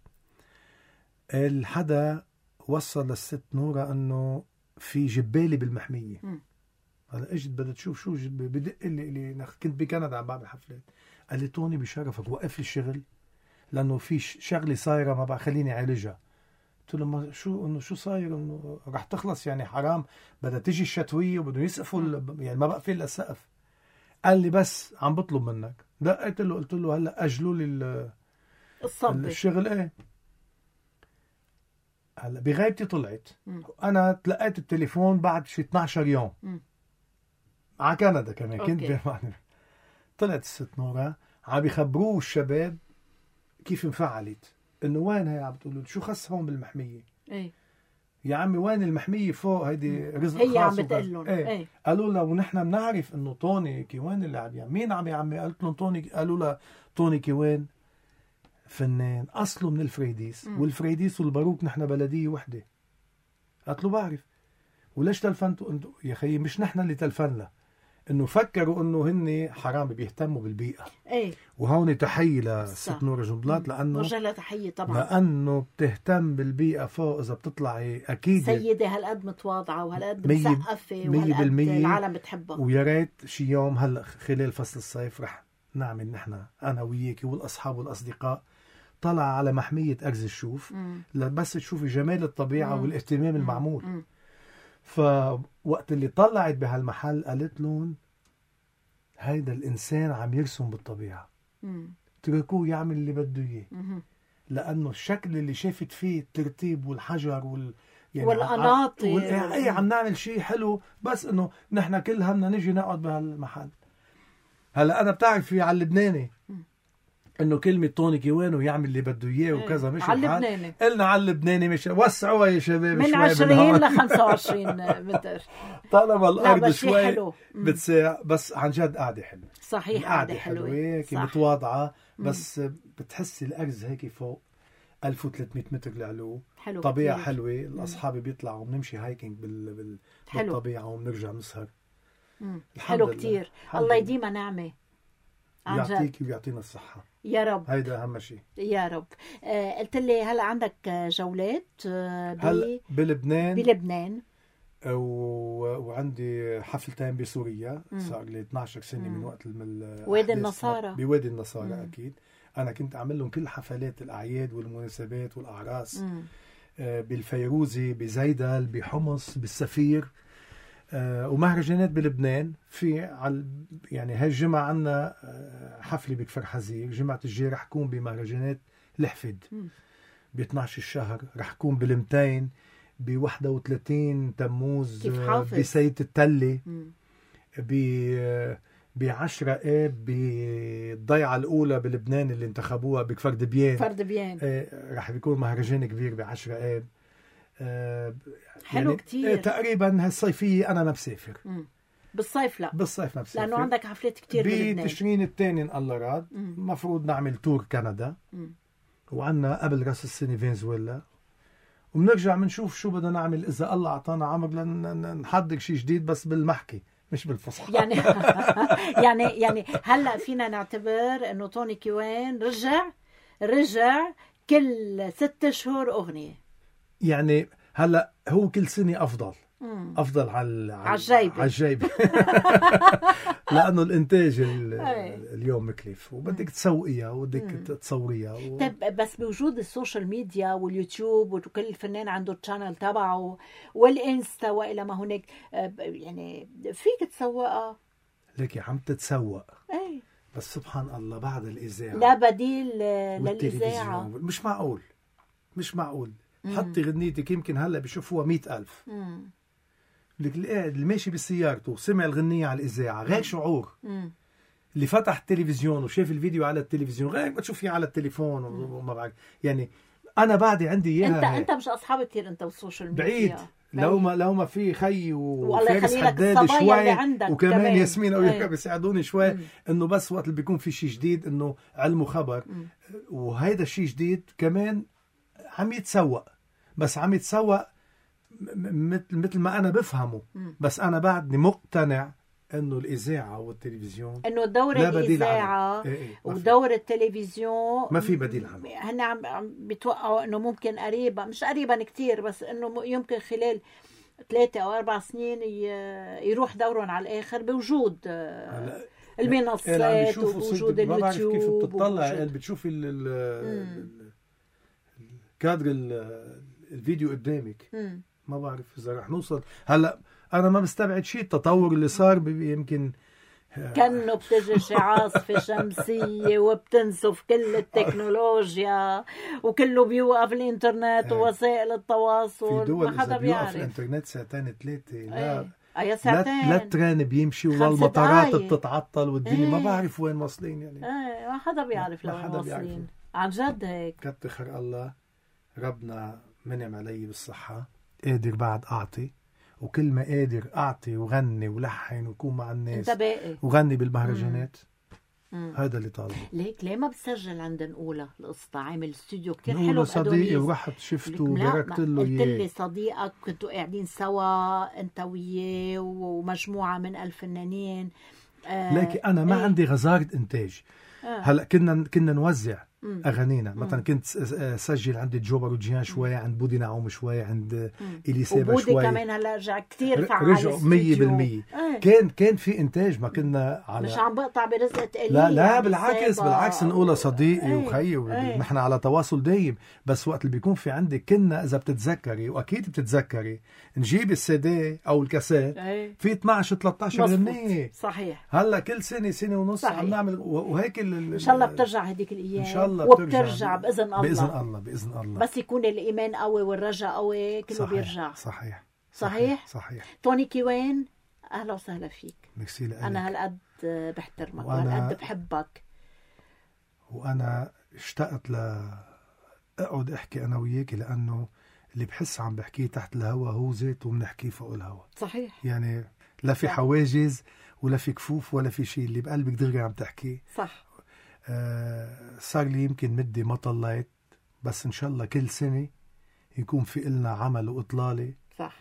الحدا وصل للست نورة انه في جبالي بالمحمية. انا اجت بدها تشوف شو بدق لي كنت بكندا عم بعمل حفلات. قال لي توني بشرفك وقف لي الشغل لانه في شغله صايره ما بقى خليني اعالجها. قلت له ما شو صاير انه رح تخلص يعني حرام بدها تيجي الشتويه وبده يسقفوا يعني ما بقى في الا السقف. قال لي بس عم بطلب منك. دقيت له قلت له هلا اجلوا لي الشغل. ايه هلا بغيبتي طلعت. انا تلقيت التليفون بعد شي 12 يوم على كندا كمان. كنت طلعت الست نورا عم بيخبروه الشباب كيف انفعلت، انه وين هي عم بتقول له شو خص هون بالمحميه. ايه يا عمي وين المحميه فوق هيدي رزق هي خاص عم بتقول لهم. ايه. قالوا لها ونحن بنعرف انه طوني كيوان اللي عم يعمل. مين يا عمي؟ قلت لهم طوني. قالوا لها طوني كيوان فنان اصله من الفريديس، والفريديس والباروك نحن بلديه وحده. قلت له بعرف. وليش تلفنتوا انتوا يا خيي؟ مش نحن اللي تلفن له، انه فكروا انه هن حرام بيهتموا بالبيئه. ايه وهون تحيه لست نورا جنبلاط، لانه وجه لها تحيه طبعا، لانه بتهتم بالبيئه فوق. اذا بتطلعي اكيد سيده هالقد متواضعه وهالقد مثقفه وهالقد العالم بتحبها. ويا ريت شي يوم هلا خلال فصل الصيف رح نعمل نحن انا وياكي والاصحاب والاصدقاء طلع على محميه ارز الشوف بس تشوفي جمال الطبيعه والاهتمام المعمول. فوقت اللي طلعت بهالمحل قالت لهم هيدا الإنسان عم يرسم بالطبيعة، تركوه يعمل اللي بده إياه. لأنه الشكل اللي شافت فيه الترتيب والحجر يعني والقناطر ايه عم نعمل شيء حلو، بس إنه نحن كل همنا نجي نقعد بهالمحل. هلا أنا بتعرفي على اللبناني انه كلمه طوني كيوان ويعمل اللي بده اياه وكذا مش على اللبناني. قلنا على اللبناني مش وسعوها يا شباب من 20 ل 25 متر طالما الارض شوي بتساع. بس عن جد قاعده حلوه. صحيح قاعده حلوه هيك متواضعه. بس بتحسي الارز هيك فوق 1300 متر لعلو. طبيعه كتير حلوه. الاصحاب بيطلعوا بنمشي هايكينج بالطبيعه وبنرجع نسهر. حلو كتير. الله يديمها نعمه. يعطيكي ويعطينا الصحة يا رب. هيدا أهم شيء يا رب. قلت لي هلا عندك جولات هلا بلبنان وعندي حفلتين بسوريا. صار لي 12 سنة من وقت وادي النصارى. بوادي النصارى أكيد. أنا كنت أعمل لهم كل حفلات الأعياد والمناسبات والأعراس. بالفيروزي، بزيدل، بحمص، بالسفير. ومهرجانات بلبنان. في يعني هالجمعة عنا حفلة بكفر حزير. جمعة الجاي رح كون بمهرجانات لحفد ب 12 الشهر. رح كون بالمتين ب 31 تموز بسيدة التلة. ب 10 آب بالضيعة الأولى بلبنان اللي انتخبوها بكفر دبيان. رح بيكون مهرجان كبير ب 10 آب. حلو يعني كتير. تقريبا هالصيفية أنا ما بسافر. بالصيف لا. بالصيف ما بسافر لأنه عندك حفلات كتير بلبنان. بتشرين الثاني إن الله راد مفروض نعمل تور كندا. وعنا قبل راس السنة فنزويلا. وبنرجع بنشوف شو بدنا نعمل إذا الله أعطانا عمر لنحضر شيء جديد بس بالمحكي مش بالفصحى. يعني هلا فينا نعتبر إنه طوني كيوان رجع كل 6 أشهر أغنية. يعني هلا هو كل سنة أفضل على الجيب لأنه الإنتاج اليوم مكلف وبدك تسوقيها وبدك تصوريها طيب بس بوجود السوشيال ميديا واليوتيوب وكل فنان عنده الشانل تبعه والإنستا وإلى ما هناك، يعني فيك تسوقها. لكن عم تتسوق. بس سبحان الله بعد الإذاعة لا بديل للإذاعة. مش معقول. حطي غنيتك يمكن هلا بشوفوها 100,000. لك اللي ماشي بسيارته وسمع الغنية على الإذاعة غير شعور. اللي فتح التلفزيون وشاف الفيديو على التلفزيون غير ما تشوفيه على التليفون وما بعرف. يعني أنا بعدي عندي إياها. أنت مش أصحاب كتير أنت والسوشيال ميديا بعيد. لو ما في خي وفارس حداد شوي وكمان ياسمين أو يحيى بيساعدوني شوي. إنه بس وقت اللي بيكون في شيء جديد إنه علم وخبر. وهيدا الشيء جديد كمان عم يتسوق. بس عم يتسوق مثل ما أنا بفهمه. بس أنا بعدني مقتنع إنه الإذاعة والتلفزيون إنه دور الإذاعة ودور التلفزيون ما في بديل عنه. هن عم بيتوقعوا إنه ممكن قريبا مش قريبا كتير بس إنه يمكن خلال 3 أو 4 سنين يروح دورهم على الآخر بوجود المنصات وبوجود اليوتيوب. كيف بتطلع بتشوفي كادر الفيديو قدامك. ما بعرف إذا رح نوصل هلأ. أنا ما بستبعد شيء، التطور اللي صار يمكن كأنه بتجي شي عاصفة شمسية وبتنسف كل التكنولوجيا وكله بيوقف الإنترنت ووسائل التواصل. في دول ما حدا إذا بيوقف بيعرف الإنترنت ساعتين 3 ساعتين لا تران بيمشي والمطارات بتتعطل والدنيا ما بعرف وين واصلين يعني. ما حدا بيعرف لوين واصلين عن جد. هيك كتر خير الله، ربنا منعم علي بالصحة، قادر بعد أعطي، وكل ما قادر أعطي وغني ولحن وكون مع الناس وغني بالمهرجانات. هذا اللي طالبه. ليك ليه ما بتسجل عند نقولة القصة؟ عامل استوديو كتير حلو نقولة صديقي ورحت شفته وباركت له قلت لي صديقك كنتوا قاعدين سوا انت وياه ومجموعة من الفنانين. لكن أنا ما عندي غزارة إنتاج. هلأ كنا نوزع أغانينا. مثلا كنت سجل عند جوبر وجيان شوية، عند بودي نعوم شوية، عند إليسيبا شوية. وبودي كمان هلا رجع كتير فعال، رجعوا 100%. كان في إنتاج، ما كنا على مش عم بقطع برزقة قليل. لا بالعكس نقولها صديقي وخيي ونحن على تواصل دايم. بس وقت اللي بيكون في عندك كنا، إذا بتتذكري وأكيد بتتذكري، نجيب السيدي أو الكاسيت في 12-13 غنية. صحيح. هلا كل سنة ونص عم نعمل وهيك. إن شاء الله بترجع هذيك الأيام. إن شاء الله وبترجع بإذن الله. بإذن الله. بس يكون الإيمان قوي والرجاء قوي، كله بيرجع. صحيح. توني كيوان، أهلا وسهلا فيك. ميرسي لك. أنا هالقد بحترمك وهالقد بحبك، وأنا اشتقت أقعد أحكي أنا وياك، لأنه اللي بحس عم بحكيه تحت الهوا هو ذاته بنحكيه فوق الهوا. صحيح. يعني لا في حواجز ولا في كفوف ولا في شيء، اللي بقلبك دغري عم تحكيه. صح. صار لي يمكن مدة ما طلعت، بس إن شاء الله كل سنة يكون في إلنا عمل وإطلالة. صح.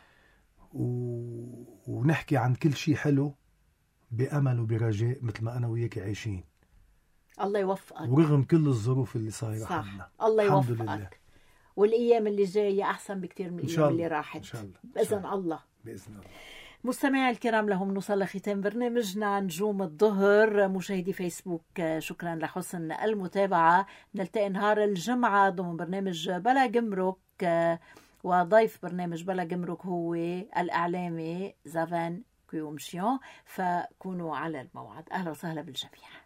ونحكي عن كل شيء حلو بأمل وبرجاء، مثل ما أنا وياك عايشين. الله يوفقك. ورغم كل الظروف اللي صايرة. صح. الله يوفقك. لله. والأيام اللي جاية أحسن بكتير من الأيام اللي راحت. إن شاء الله. بإذن الله. بإذن الله. مستمعي الكرام، لهم نوصل لختام برنامجنا نجوم الظهر. مشاهدي فيسبوك، شكرا لحسن المتابعة. نلتقي نهار الجمعة ضمن برنامج بلا جمرك، وضيف برنامج بلا جمرك هو الإعلامي زافان كيومشيون، فكونوا على الموعد. أهلا وسهلا بالجميع.